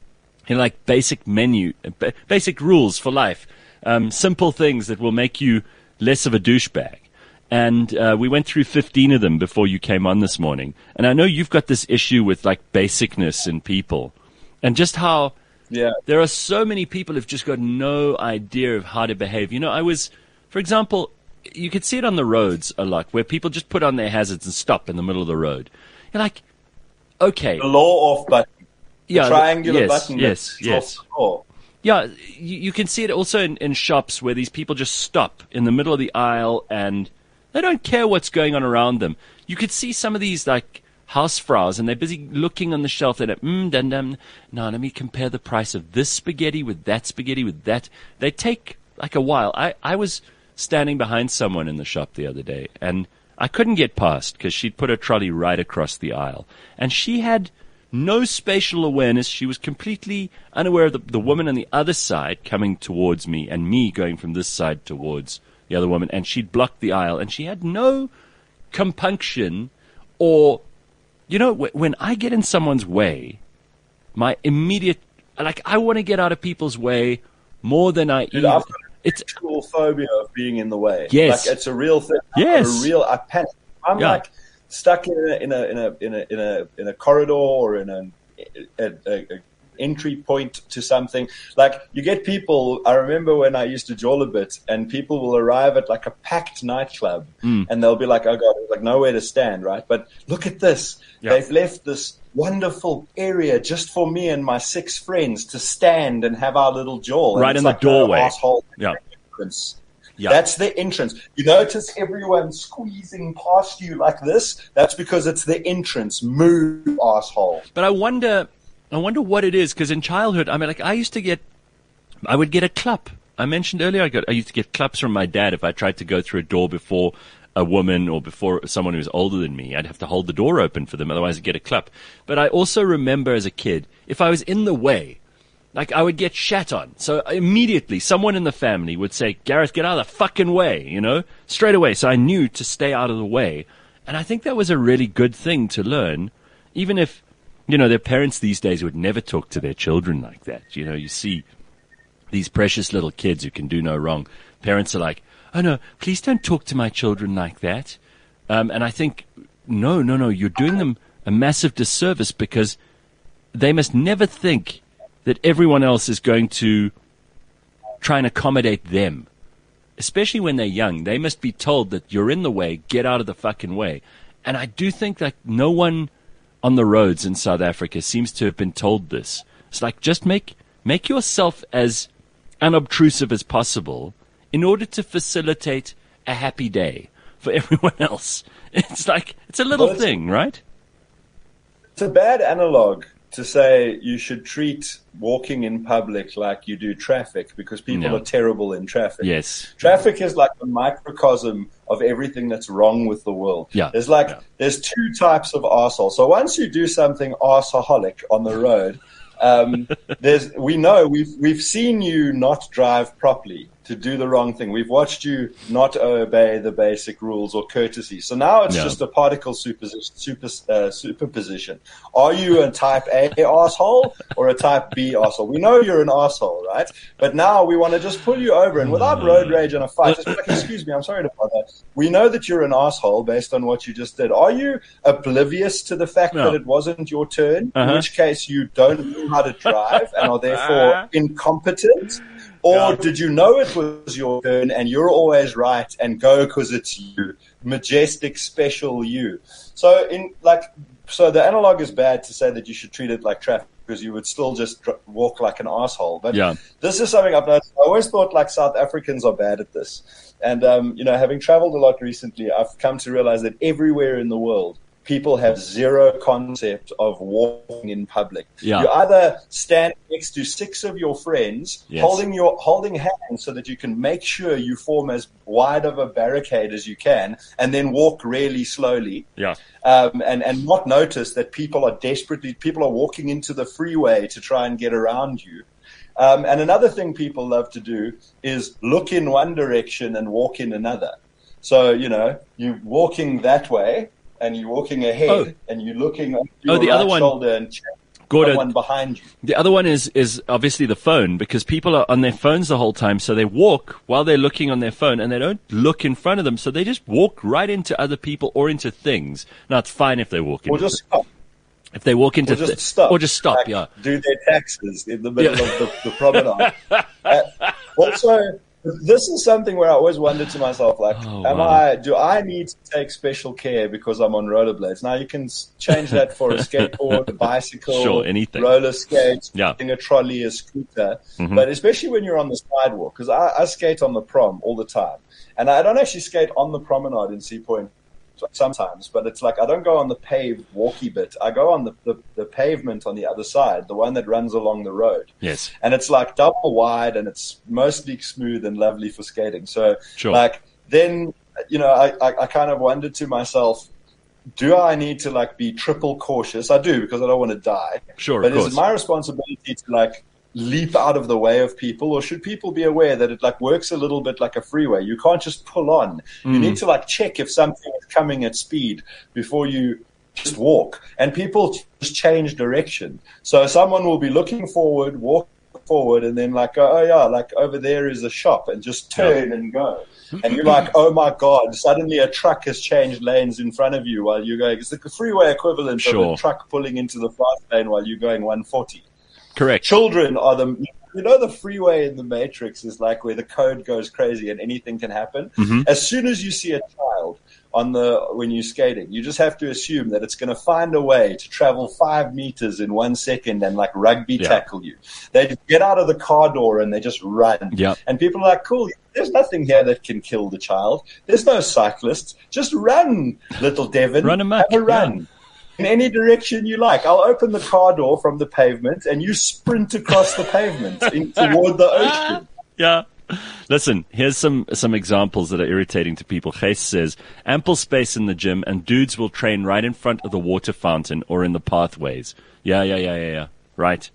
Basic rules for life, simple things that will make you less of a douchebag. And we went through 15 of them before you came on this morning. And I know you've got this issue with basicness in people, and just how there are so many people who've just got no idea of how to behave. You know, for example, you could see it on the roads a lot, where people just put on their hazards and stop in the middle of the road. You're like, okay.
The law off button.
Yeah,
triangular button.
Yes. Yeah, you can see it also in shops where these people just stop in the middle of the aisle and they don't care what's going on around them. You could see some of these Hausfraus, and they're busy looking on the shelf. They're like, now let me compare the price of this spaghetti with that. They take like a while. I was standing behind someone in the shop the other day, and I couldn't get past because she'd put her trolley right across the aisle. And she had no spatial awareness. She was completely unaware of the woman on the other side coming towards me and me going from this side towards the other woman. And she'd blocked the aisle, and she had no compunction or, when I get in someone's way, my immediate, I want to get out of people's way more than I even.
It's a phobia of being in the way.
Yes,
like it's a real thing.
Yes,
I panic. I'm like stuck in a corridor or in an entry point to something. Like you get people. I remember when I used to jawl a bit, and people will arrive at like a packed nightclub, and they'll be like, "Oh God, there's like nowhere to stand, right?" But look at this. Yeah. They've left this wonderful area just for me and my 6 friends to stand and have our little jawl.
Right in the doorway.
Asshole.
Yeah.
Yeah. That's the entrance. You notice everyone squeezing past you like this? That's because it's the entrance. Move, asshole.
But I wonder what it is, because in childhood, I would get a clap. I mentioned earlier I used to get claps from my dad if I tried to go through a door before a woman or before someone who was older than me. I'd have to hold the door open for them, otherwise I'd get a clap. But I also remember as a kid, if I was in the way, like I would get shat on. So immediately someone in the family would say, "Gareth, get out of the fucking way," straight away. So I knew to stay out of the way. And I think that was a really good thing to learn, even if, their parents these days would never talk to their children like that. You see these precious little kids who can do no wrong. Parents are like, "Oh no, please don't talk to my children like that." And I think, no, you're doing them a massive disservice, because they must never think that everyone else is going to try and accommodate them. Especially when they're young. They must be told that you're in the way, get out of the fucking way. And I do think that no one on the roads in South Africa seems to have been told this. It's like, just make yourself as unobtrusive as possible in order to facilitate a happy day for everyone else. It's like, it's a little thing, right?
It's a bad analog to say you should treat walking in public like you do traffic, because people are terrible in traffic.
Yes.
Traffic is like a microcosm of everything that's wrong with the world.
Yeah.
There's 2 types of arsehole. So once you do something arseholic on the road, we've seen you not drive properly, to do the wrong thing. We've watched you not obey the basic rules or courtesy. So now it's just a particle superposition. Are you a type A arsehole or a type B arsehole? We know you're an arsehole, right? But now we want to just pull you over, and without road rage and a fight, just be like, "Excuse me, I'm sorry to bother." We know that you're an arsehole based on what you just did. Are you oblivious to the fact that it wasn't your turn, in which case you don't know how to drive and are therefore incompetent? Or did you know it was your turn and you're always right and go because it's you, majestic, special you? So the analog is bad to say that you should treat it like traffic, because you would still just walk like an asshole. But this is something I've noticed. I always thought like South Africans are bad at this. And, having traveled a lot recently, I've come to realize that everywhere in the world, people have zero concept of walking in public. Yeah. You either stand next to 6 of your friends, holding hands so that you can make sure you form as wide of a barricade as you can, and then walk really slowly. Yeah. And not notice that people are walking into the freeway to try and get around you. And another thing people love to do is look in one direction and walk in another. So, you're walking that way, and you're walking ahead, and you're looking over your right shoulder and
Gordon,
one behind you.
The other one is obviously the phone, because people are on their phones the whole time, so they walk while they're looking on their phone, and they don't look in front of them, so they just walk right into other people or into things. Now, it's fine if they walk into...
Or just stop.
If they walk into...
Or just stop,
like,
do their taxes in the middle of the promenade. Also... This is something where I always wonder to myself, like, do I need to take special care because I'm on rollerblades? Now, you can change that for a skateboard, a bicycle,
anything.
Roller skates, a trolley, a scooter. Mm-hmm. But especially when you're on the sidewalk, because I skate on the prom all the time. And I don't actually skate on the promenade in Sea Point sometimes, but it's like I don't go on the paved walky bit. I go on the pavement on the other side, the one that runs along the road.
Yes.
And it's like double wide, and it's mostly smooth and lovely for skating. So,
Sure.
like, then, I kind of wondered to myself, do I need to like be triple cautious? I do, because I don't want to die.
Sure,
but
of
is
course.
it my responsibility to like leap out of the way of people, or should people be aware that it like works a little bit like a freeway? You can't just pull on. You need to like check if something is coming at speed before you just walk. And people just change direction. So someone will be looking forward, walk forward, and then like, oh yeah, like over there is a shop, and just turn and go. And you're like, oh my God, suddenly a truck has changed lanes in front of you while you're going. It's like the freeway equivalent of a truck pulling into the fast lane while you're going 140.
Correct.
Children are the freeway in the Matrix is like where the code goes crazy and anything can happen.
Mm-hmm.
As soon as you see a child when you're skating, you just have to assume that it's going to find a way to travel 5 meters in 1 second and like rugby tackle you. They just get out of the car door and they just run.
Yep.
And people are like, cool, there's nothing here that can kill the child. There's no cyclists. Just run, little Devin.
Run amok.
Have a run. In any direction you like. I'll open the car door from the pavement and you sprint across the pavement toward the ocean.
Yeah. Listen, here's some examples that are irritating to people. Chase says, ample space in the gym and dudes will train right in front of the water fountain or in the pathways. Yeah. Right.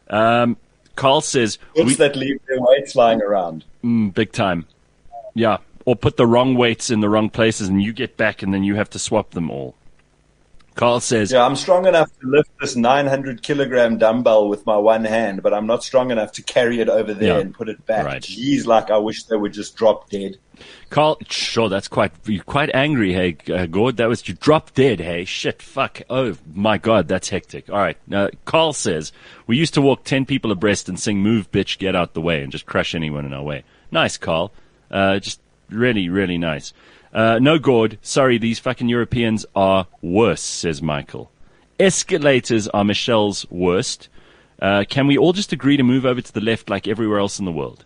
Carl says...
Kids that leave their weights lying around.
Big time. Yeah. Or put the wrong weights in the wrong places and you get back and then you have to swap them all. Carl says...
Yeah, I'm strong enough to lift this 900-kilogram dumbbell with my one hand, but I'm not strong enough to carry it over there and put it back.
Right.
Jeez, like I wish they would just drop dead.
Carl, sure, that's you're quite angry, hey, Gord. That was, you dropped dead, hey. Shit, fuck. Oh, my God, that's hectic. All right. Carl says, we used to walk 10 people abreast and sing Move, Bitch, Get Out the Way and just crush anyone in our way. Nice, Carl. Just really, really nice. No, Gord. Sorry, these fucking Europeans are worse, says Michael. Escalators are Michelle's worst. Can we all just agree to move over to the left like everywhere else in the world?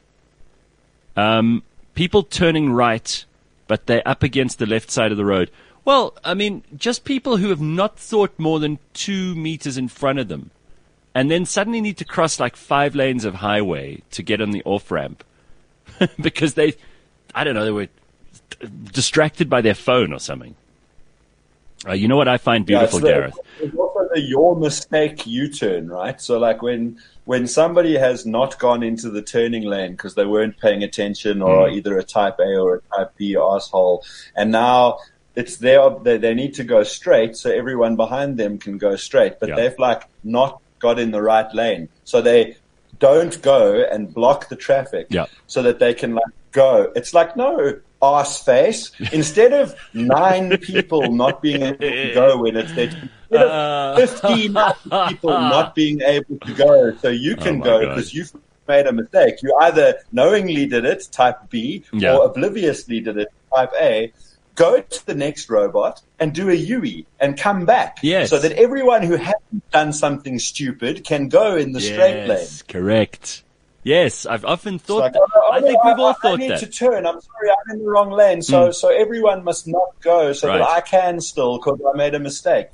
People turning right, but they're up against the left side of the road. Well, I mean, just people who have not thought more than 2 meters in front of them and then suddenly need to cross like 5 lanes of highway to get on the off-ramp because they were distracted by their phone or something. You know what I find beautiful, Gareth?
It's also the your mistake U-turn, right? So like when somebody has not gone into the turning lane because they weren't paying attention or either a type A or a type B asshole, and now it's they need to go straight so everyone behind them can go straight, but they've like not got in the right lane. So they don't go and block the traffic so that they can like go. It's like, no, arse face. Instead of 9 people not being able to go when it's there, instead of 15 people not being able to go so you can go because you've made a mistake. You either knowingly did it, type B, or obliviously did it, type A. Go to the next robot and do a UE and come back.
Yes.
So that everyone who hasn't done something stupid can go in the straight lane.
Correct. Yes, I've often thought
like,
that. I think we've all thought
I need
that.
to turn. I'm sorry, I'm in the wrong lane. So everyone must not go so that I can still because I made a mistake.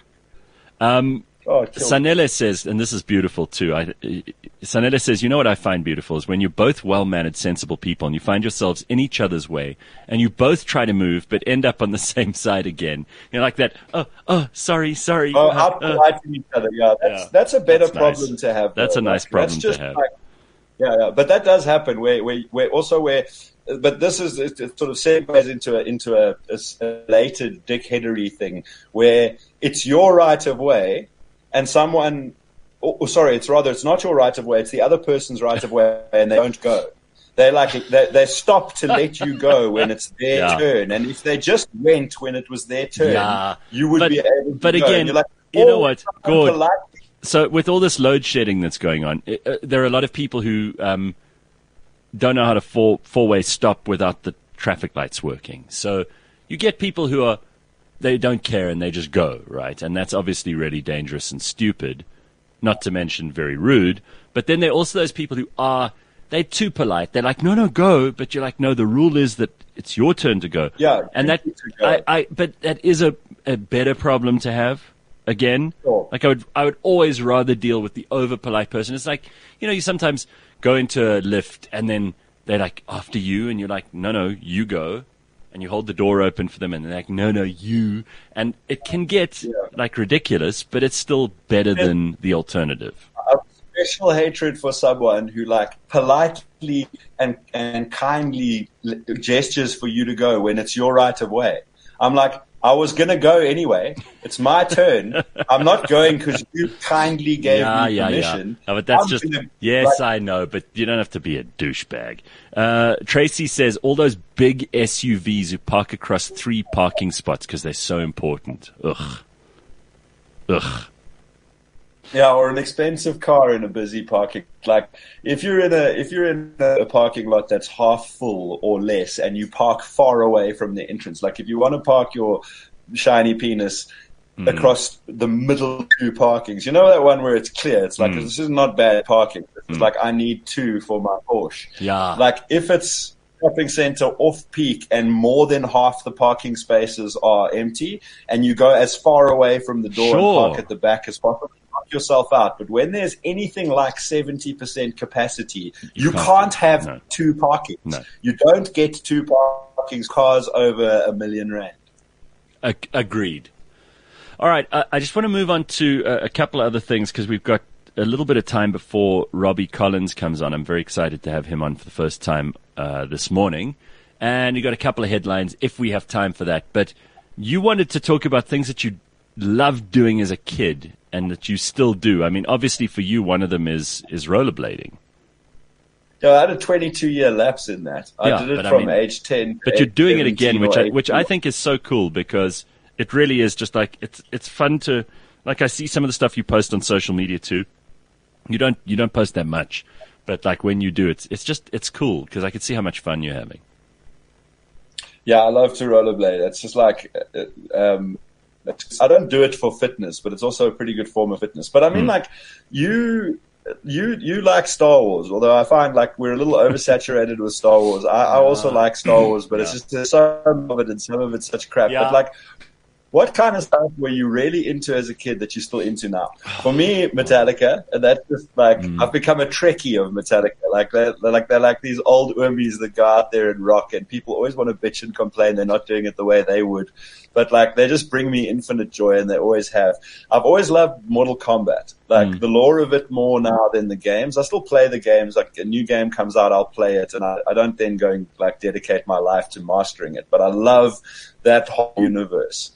Sanele says, and this is beautiful too. Sanele says, you know what I find beautiful is when you're both well-mannered, sensible people and you find yourselves in each other's way and you both try to move but end up on the same side again. You're like that, sorry.
Out polite each other. Yeah, that's a better problem to have.
That's a nice problem to have.
But that does happen but this is, it sort of segues into a later dickheadery thing where it's your right of way and someone, it's not your right of way, it's the other person's right of way and they don't go. They stop to let you go when it's their turn. And if they just went when it was their turn, you would be able to
But
go.
again,
Like,
you know what? Good.
Polite.
So with all this load shedding that's going on, there are a lot of people who don't know how to four-way stop without the traffic lights working. So you get people who they don't care and they just go, right? And that's obviously really dangerous and stupid, not to mention very rude. But then there are also those people who are they're too polite. They're like, no, go. But you're like, no, the rule is that it's your turn to go.
Yeah.
And that, but that is a better problem to have. Again,
Sure.
like I would always rather deal with the over polite person. It's like, you sometimes go into a lift and then they're like after you, and you're like, no, you go, and you hold the door open for them, and they're like, no, you, and it can get like ridiculous, but it's still better than the alternative.
A special hatred for someone who like politely and kindly gestures for you to go when it's your right of way. I'm like, I was going to go anyway. It's my turn. I'm not going because you kindly gave me permission.
Yeah. Oh, but that's yes, I know, but you don't have to be a douchebag. Tracy says, all those big SUVs who park across 3 parking spots because they're so important. Ugh.
Yeah, or an expensive car in a busy parking. Like if you're in a parking lot that's half full or less, and you park far away from the entrance. Like if you want to park your shiny penis across the middle 2 parkings, you know that one where it's clear. It's like this is not bad parking. It's like I need 2 for my Porsche.
Yeah.
Like if it's shopping center off peak and more than half the parking spaces are empty, and you go as far away from the door and park at the back as possible, knock yourself out. But when there's anything like 70% capacity, you can't have 2 parkings.
No.
You don't get 2 parkings, cars over R1 million.
Agreed. All right, I just want to move on to a couple of other things because we've got a little bit of time before Robbie Collins comes on. I'm very excited to have him on for the first time this morning. And you got a couple of headlines if we have time for that. But you wanted to talk about things that you loved doing as a kid and that you still do. I mean, obviously for you, one of them is rollerblading.
Yeah, I had a 22-year lapse in that. I did it from age 10.
But you're doing it again, which I think is so cool because it really is just like it's fun to, like, I see some of the stuff you post on social media too. You don't post that much, but like when you do, it's cool because I can see how much fun you're having.
Yeah, I love to rollerblade. It's just like I don't do it for fitness, but it's also a pretty good form of fitness. But I mean, like you like Star Wars, although I find like we're a little oversaturated with Star Wars. I also like Star Wars, but it's just there's some of it and some of it's such crap. Yeah. But like, what kind of stuff were you really into as a kid that you're still into now? For me, Metallica, and that's just like I've become a Trekkie of Metallica. Like they're like these old oomies that go out there and rock, and people always want to bitch and complain they're not doing it the way they would. But like they just bring me infinite joy, and they always have. I've always loved Mortal Kombat, like the lore of it more now than the games. I still play the games. Like a new game comes out, I'll play it, and I don't then go and like dedicate my life to mastering it. But I love that whole universe.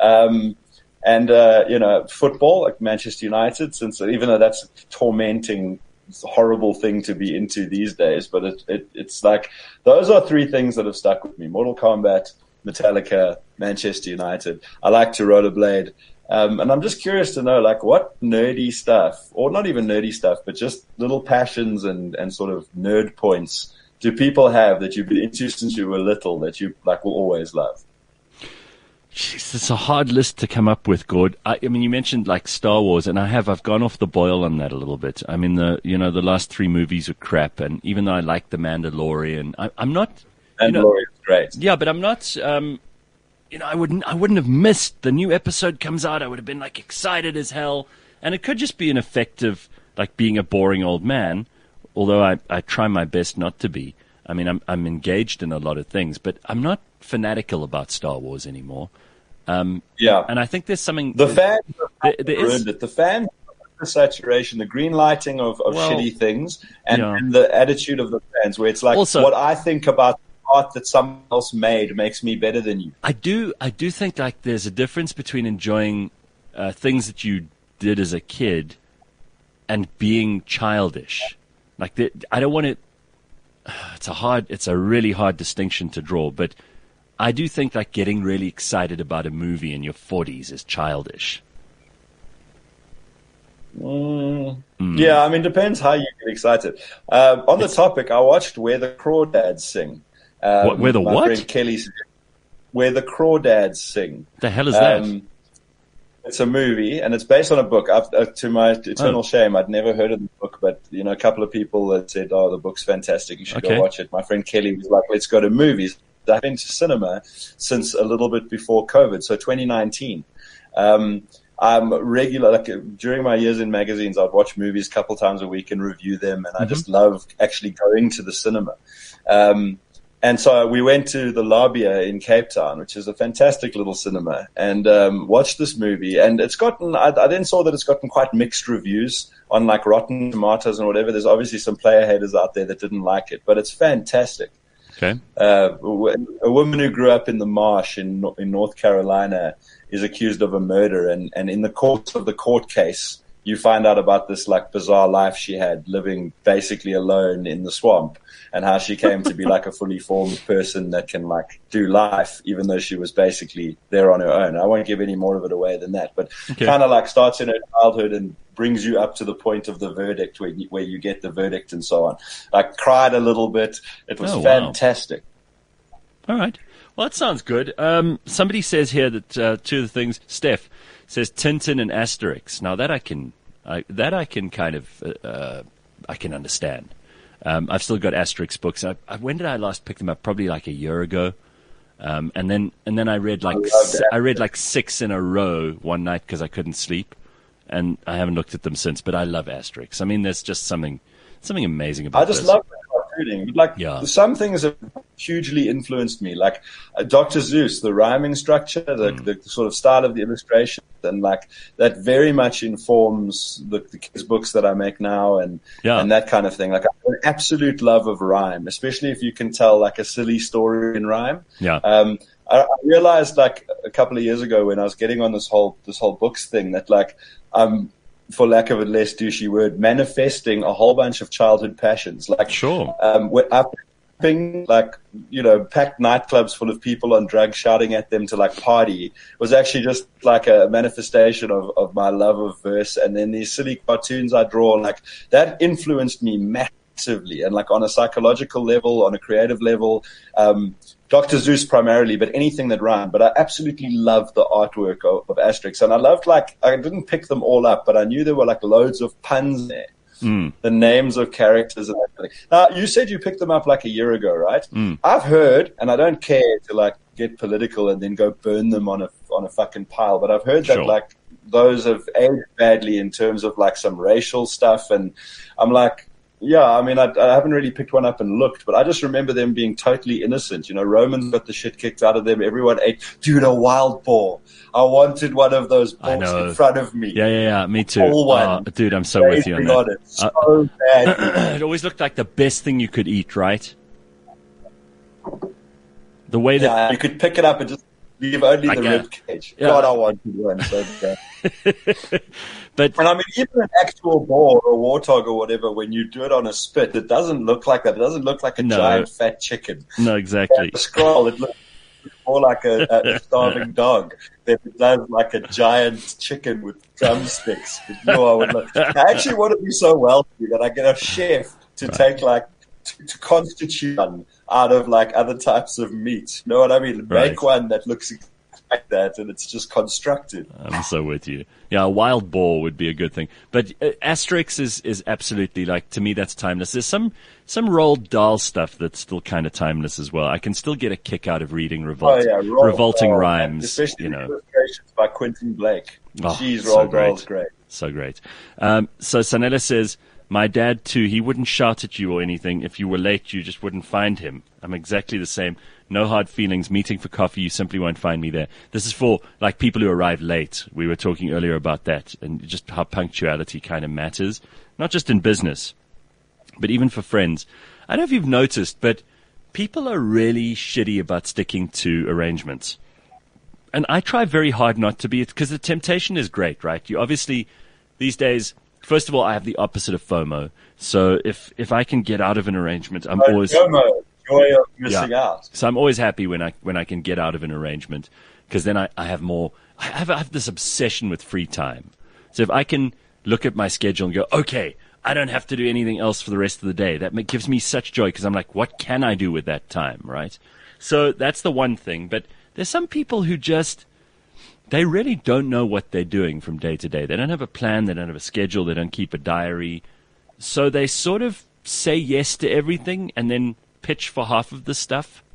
Football, like Manchester United, since even though that's a tormenting, horrible thing to be into these days, but it's like those are 3 things that have stuck with me: Mortal Kombat, Metallica, Manchester United. I like to rollerblade, and I'm just curious to know, like, what nerdy stuff, or not even nerdy stuff, but just little passions and sort of nerd points do people have that you've been into since you were little that you like will always love?
Jeez, it's a hard list to come up with, Gord. I mean, you mentioned like Star Wars, and I've gone off the boil on that a little bit. I mean, the last 3 movies are crap, and even though I like The Mandalorian, I'm not.
Mandalorian's great.
Yeah, but I'm not. I wouldn't have missed the new episode comes out. I would have been like excited as hell, and it could just be an effect of like being a boring old man. Although I try my best not to be. I mean, I'm engaged in a lot of things, but I'm not fanatical about Star Wars anymore. And I think there's something.
The fans ruined it. The fans, the saturation, the green lighting of shitty things, and the attitude of the fans, where it's like, also, what I think about art that someone else made makes me better than you.
I do think like there's a difference between enjoying things that you did as a kid and being childish. Like I don't want it. It's a really hard distinction to draw, but I do think like getting really excited about a movie in your 40s is childish.
Yeah, I mean, depends how you get excited. On the topic, I watched Where the Crawdads Sing.
Where the what?
Friend Kelly said, Where the Crawdads Sing.
The hell is that?
It's a movie, and it's based on a book. To my eternal shame, I'd never heard of the book, but a couple of people that said, "Oh, the book's fantastic. You should go watch it." My friend Kelly was like, "Let's go to movies." I've been to cinema since a little bit before COVID, so 2019. I'm regular, like during my years in magazines, I'd watch movies a couple times a week and review them, and I just love actually going to the cinema. And so we went to the Labia in Cape Town, which is a fantastic little cinema, and watched this movie. And it's gotten, I then saw that it's gotten quite mixed reviews on like Rotten Tomatoes and whatever. There's obviously some player haters out there that didn't like it, but it's fantastic.
Okay.
A woman who grew up in the marsh in North Carolina is accused of a murder, and in the course of the court case, you find out about this like bizarre life she had living basically alone in the swamp, and how she came to be like a fully formed person that can like do life even though she was basically there on her own. I won't give any more of it away than that, but kind of like starts in her childhood and brings you up to the point of the verdict where you get the verdict and so on. I cried a little bit. It was fantastic.
Wow. All right. Well, that sounds good. Somebody says here that two of the things, Steph says Tintin and Asterix. Now that I can kind of I can understand. I've still got Asterix books. When did I last pick them up? Probably like a year ago. And then I read like 6 in a row one night because I couldn't sleep, and I haven't looked at them since. But I love Asterix. I mean, there's just something amazing about.
I just love reading. Like some things have hugely influenced me, like Dr. Seuss, the rhyming structure, the sort of style of the illustration, and like that very much informs the kids' books that I make now, and that kind of thing. Like I have an absolute love of rhyme, especially if you can tell like a silly story in rhyme. I realized like a couple of years ago when I was getting on this whole books thing that like for lack of a less douchey word, manifesting a whole bunch of childhood passions. Like, we're up like, packed nightclubs full of people on drugs shouting at them to like party was actually just like a manifestation of my love of verse. And then these silly cartoons I draw, like that influenced me massively. And like on a psychological level, on a creative level, Dr. Seuss primarily, but anything that rhymed. But I absolutely loved the artwork of Asterix. And I loved, like, I didn't pick them all up, but I knew there were, like, loads of puns there. The names of characters and everything. Now, you said you picked them up, like, a year ago, right? I've heard, and I don't care to, like, get political and then go burn them on a fucking pile, but I've heard that, like, those have aged badly in terms of, like, some racial stuff. And I'm like, yeah, I mean, I haven't really picked one up and looked, but I just remember them being totally innocent. Romans got the shit kicked out of them. Everyone ate. Dude, a wild boar. I wanted one of those boars in front of me.
Yeah, me too. Dude, I'm so with you on that.
So bad.
It always looked like the best thing you could eat, right? The way that
you could pick it up and just leave only the rib cage. God, I wanted one so bad. And I mean, even an actual boar or warthog or whatever, when you do it on a spit, it doesn't look like that. It doesn't look like a giant fat chicken.
No, exactly.
The scroll, it looks more like a starving dog than it does like a giant chicken with drumsticks. I actually want to be so wealthy that I get a chef to take like to constitute one out of like other types of meat. You know what I mean? Make one that looks like that, and it's just constructed.
I'm so with you. Yeah, a wild boar would be a good thing. But Asterix is absolutely, like, to me, that's timeless. There's some Roald Dahl stuff that's still kind of timeless as well. I can still get a kick out of reading revolting rhymes.
Especially illustrations by Quentin Blake. Roald Dahl's great.
So great. So Sanella says, my dad, too, he wouldn't shout at you or anything. If you were late, you just wouldn't find him. I'm exactly the same. No hard feelings. Meeting for coffee, you simply won't find me there. This is for, like, people who arrive late. We were talking earlier about that and just how punctuality kind of matters. Not just in business, but even for friends. I don't know if you've noticed, but people are really shitty about sticking to arrangements. And I try very hard not to be, because the temptation is great, right? You obviously, these days... First of all, I have the opposite of FOMO. So if I can get out of an arrangement, I'm always
FOMO, joy of missing out.
So I'm always happy when I can get out of an arrangement, because then I have more. I have this obsession with free time. So if I can look at my schedule and go, okay, I don't have to do anything else for the rest of the day, that gives me such joy, because I'm like, what can I do with that time, right? So that's the one thing. But there's some people who just they really don't know what they're doing from day to day. They don't have a plan. They don't have a schedule. They don't keep a diary. So they sort of say yes to everything and then pitch for half of the stuff.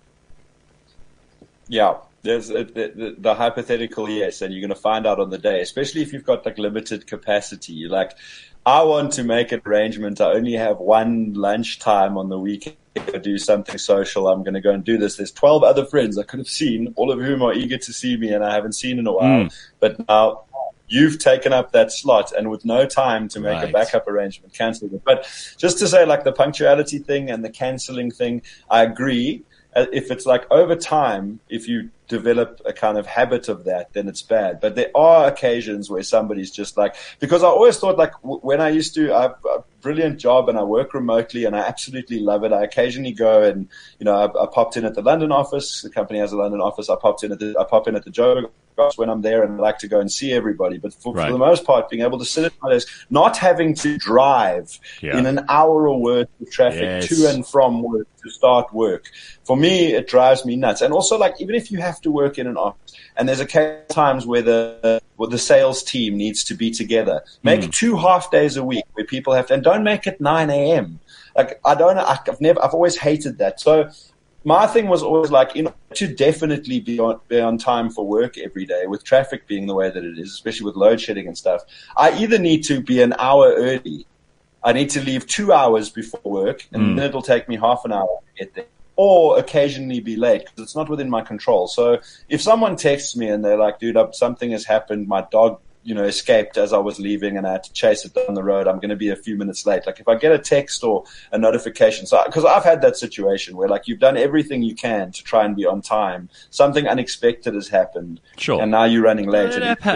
Yeah. There's the hypothetical yes, and you're going to find out on the day, especially if you've got like limited capacity. You're like, I want to make an arrangement. I only have one lunchtime on the weekend to do something social. I'm going to go and do this. There's 12 other friends I could have seen, all of whom are eager to see me, and I haven't seen in a while. But now you've taken up that slot, and with no time to make a backup arrangement, cancel it. But just to say, like the punctuality thing and the canceling thing, I agree. If it's like over time, if you develop a kind of habit of that, then it's bad. But there are occasions where somebody's just like, because I always thought like when I used to, I have a brilliant job and I work remotely and I absolutely love it. I occasionally go and, I popped in at the London office. The company has a London office. I pop in at the Joburg office when I'm there, and I like to go and see everybody. But for the most part, being able to sit at my desk, not having to drive in an hour or worth of traffic to and from work to start work. For me, it drives me nuts. And also, like, even if you have to work in an office, and there's times where the sales team needs to be together, make 2 half days a week where people have to, and don't make it 9 a.m. Like, I've always hated that. So my thing was always like, to definitely be on time for work every day, with traffic being the way that it is, especially with load shedding and stuff. I either need to be an hour early, I need to leave 2 hours before work, and then it'll take me half an hour to get there, or occasionally be late because it's not within my control. So if someone texts me and they're like, dude, something has happened, my dog escaped as I was leaving and I had to chase it down the road, I'm going to be a few minutes late. Like if I get a text or a notification, because I've had that situation where like you've done everything you can to try and be on time, something unexpected has happened, and now you're running late.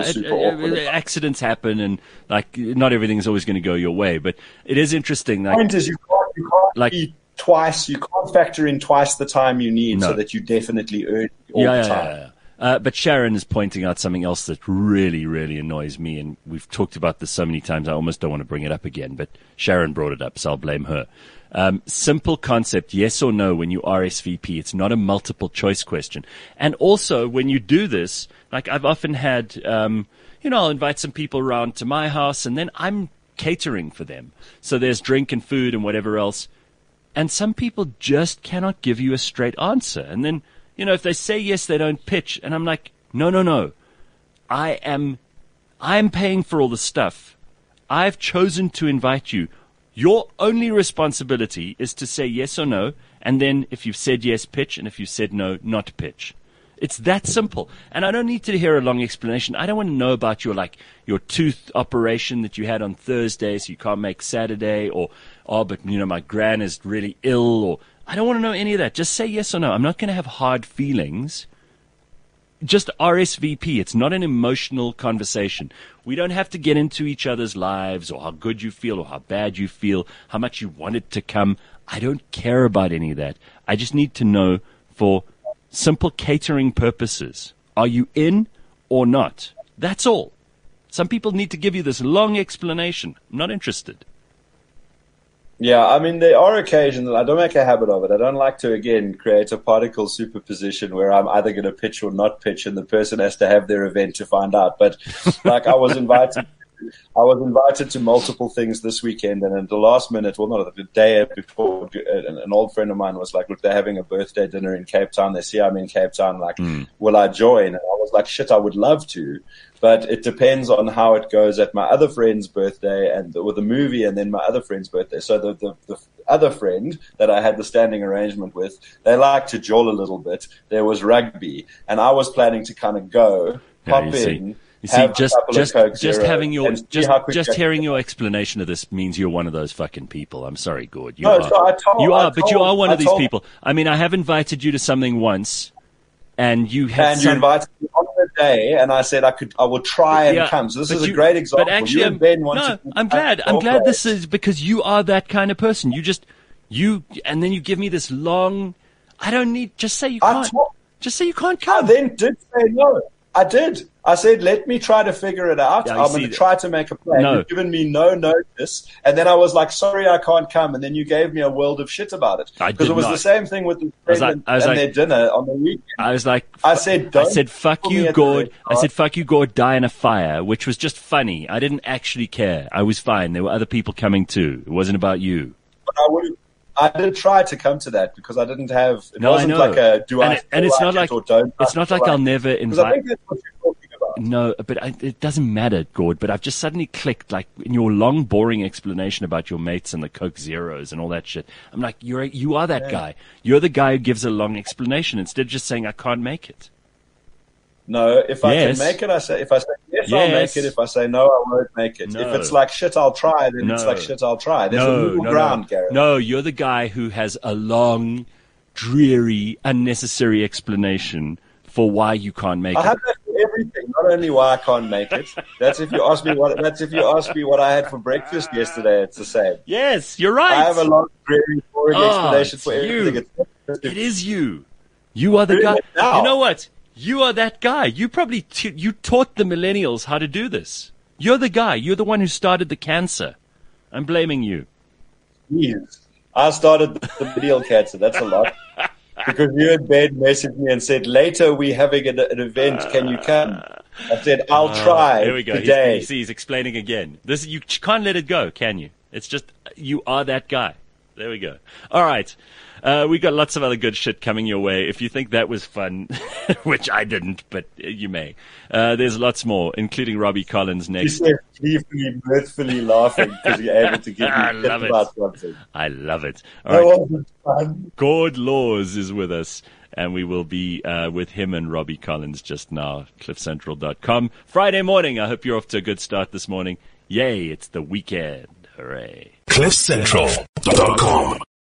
Accidents happen, and like not everything's always going to go your way, but it is interesting. Like,
the point is you can't like be twice. You can't factor in twice the time you need so that you definitely earn all the time.
But Sharon is pointing out something else that really, really annoys me, and we've talked about this so many times I almost don't want to bring it up again, but Sharon brought it up, so I'll blame her. Simple concept, yes or no, when you RSVP. It's not a multiple choice question. And also, when you do this, like I've often had, I'll invite some people around to my house, and then I'm catering for them. So there's drink and food and whatever else. And some people just cannot give you a straight answer. And then, if they say yes, they don't pitch. And I'm like, no. I am paying for all the stuff. I've chosen to invite you. Your only responsibility is to say yes or no. And then if you've said yes, pitch. And if you said no, not pitch. It's that simple. And I don't need to hear a long explanation. I don't want to know about your tooth operation that you had on Thursday, so you can't make Saturday, or, but my gran is really ill, or I don't want to know any of that. Just say yes or no. I'm not going to have hard feelings. Just RSVP. It's not an emotional conversation. We don't have to get into each other's lives, or how good you feel, or how bad you feel, how much you wanted to come. I don't care about any of that. I just need to know for simple catering purposes. Are you in or not? That's all. Some people need to give you this long explanation. I'm not interested.
Yeah, I mean, there are occasions, I don't make a habit of it. I don't like to, again, create a particle superposition where I'm either going to pitch or not pitch, and the person has to have their event to find out. But like I was invited to multiple things this weekend, and at the last minute, well, not the day before, an old friend of mine was like, look, they're having a birthday dinner in Cape Town. They see I'm in Cape Town, like, will I join? And I was like, shit, I would love to. But it depends on how it goes at my other friend's birthday with the movie, and then my other friend's birthday. So the other friend that I had the standing arrangement with, they like to joll a little bit. There was rugby, and I was planning to kind of go, pop in.
You see, just hearing your explanation of this means you're one of those fucking people. I'm sorry, Gord. You are one of these people. I mean, I have invited you to something once, and you
invited me on the day, and I said I will try and come. So this is a great example.
But actually, I'm glad. I'm glad this is because you are that kind of person. And then you give me this long. I don't need. Just say you can't. Just say you can't come.
I then did say no. I did. I said, let me try to figure it out.
Yeah,
I'm going to try to make a plan.
No.
You've given me no notice. And then I was like, sorry, I can't come. And then you gave me a world of shit about it. Because it was the same thing with the friend and their dinner on the weekend.
I said, fuck you, Gord. I said, fuck you, Gord, die in a fire, which was just funny. I didn't actually care. I was fine. There were other people coming too. It wasn't about you.
But I did try to come to that because I didn't have. It
wasn't
like a do I
and it's not like
or don't.
It's not like I'll never invite.
I think that's what you're talking about.
No, but it doesn't matter, Gord. But I've just suddenly clicked, like in your long, boring explanation about your mates and the Coke Zeros and all that shit. I'm like, you are that guy. You're the guy who gives a long explanation instead of just saying I can't make it.
No, if I can make it, I say. If I say yes, I'll make it. If I say no, I won't make it.
No.
If it's like shit, I'll try. Then it's like shit, I'll try. There's a middle ground, Gareth.
No, you're the guy who has a long, dreary, unnecessary explanation for why you can't make it.
I have that for everything, not only why I can't make it. That's if you ask me what. That's if you ask me what I had for breakfast yesterday. It's the same.
Yes, you're right.
I have a long, dreary, boring explanation for everything.
It is you. You are the guy. You know what? You are that guy. You probably you taught the millennials how to do this. You're the guy. You're the one who started the cancer. I'm blaming you.
Jeez. I started the millennial cancer. That's a lot. Because you and Ben messaged me and said, later we're having an event. Can you come? I said, I'll try.
Here we go.
Today.
He's explaining again. You can't let it go, can you? It's just, you are that guy. There we go. All right. We got lots of other good shit coming your way. If you think that was fun, which I didn't, but you may. There's lots more, including Robbie Collins next.
You said gleefully, mirthfully laughing because you're able to give me tips about something.
I love it.
All right. That wasn't fun.
Gord Laws is with us, and we will be with him and Robbie Collins just now. CliffCentral.com. Friday morning. I hope you're off to a good start this morning. Yay, it's the weekend. Hooray.
CliffCentral.com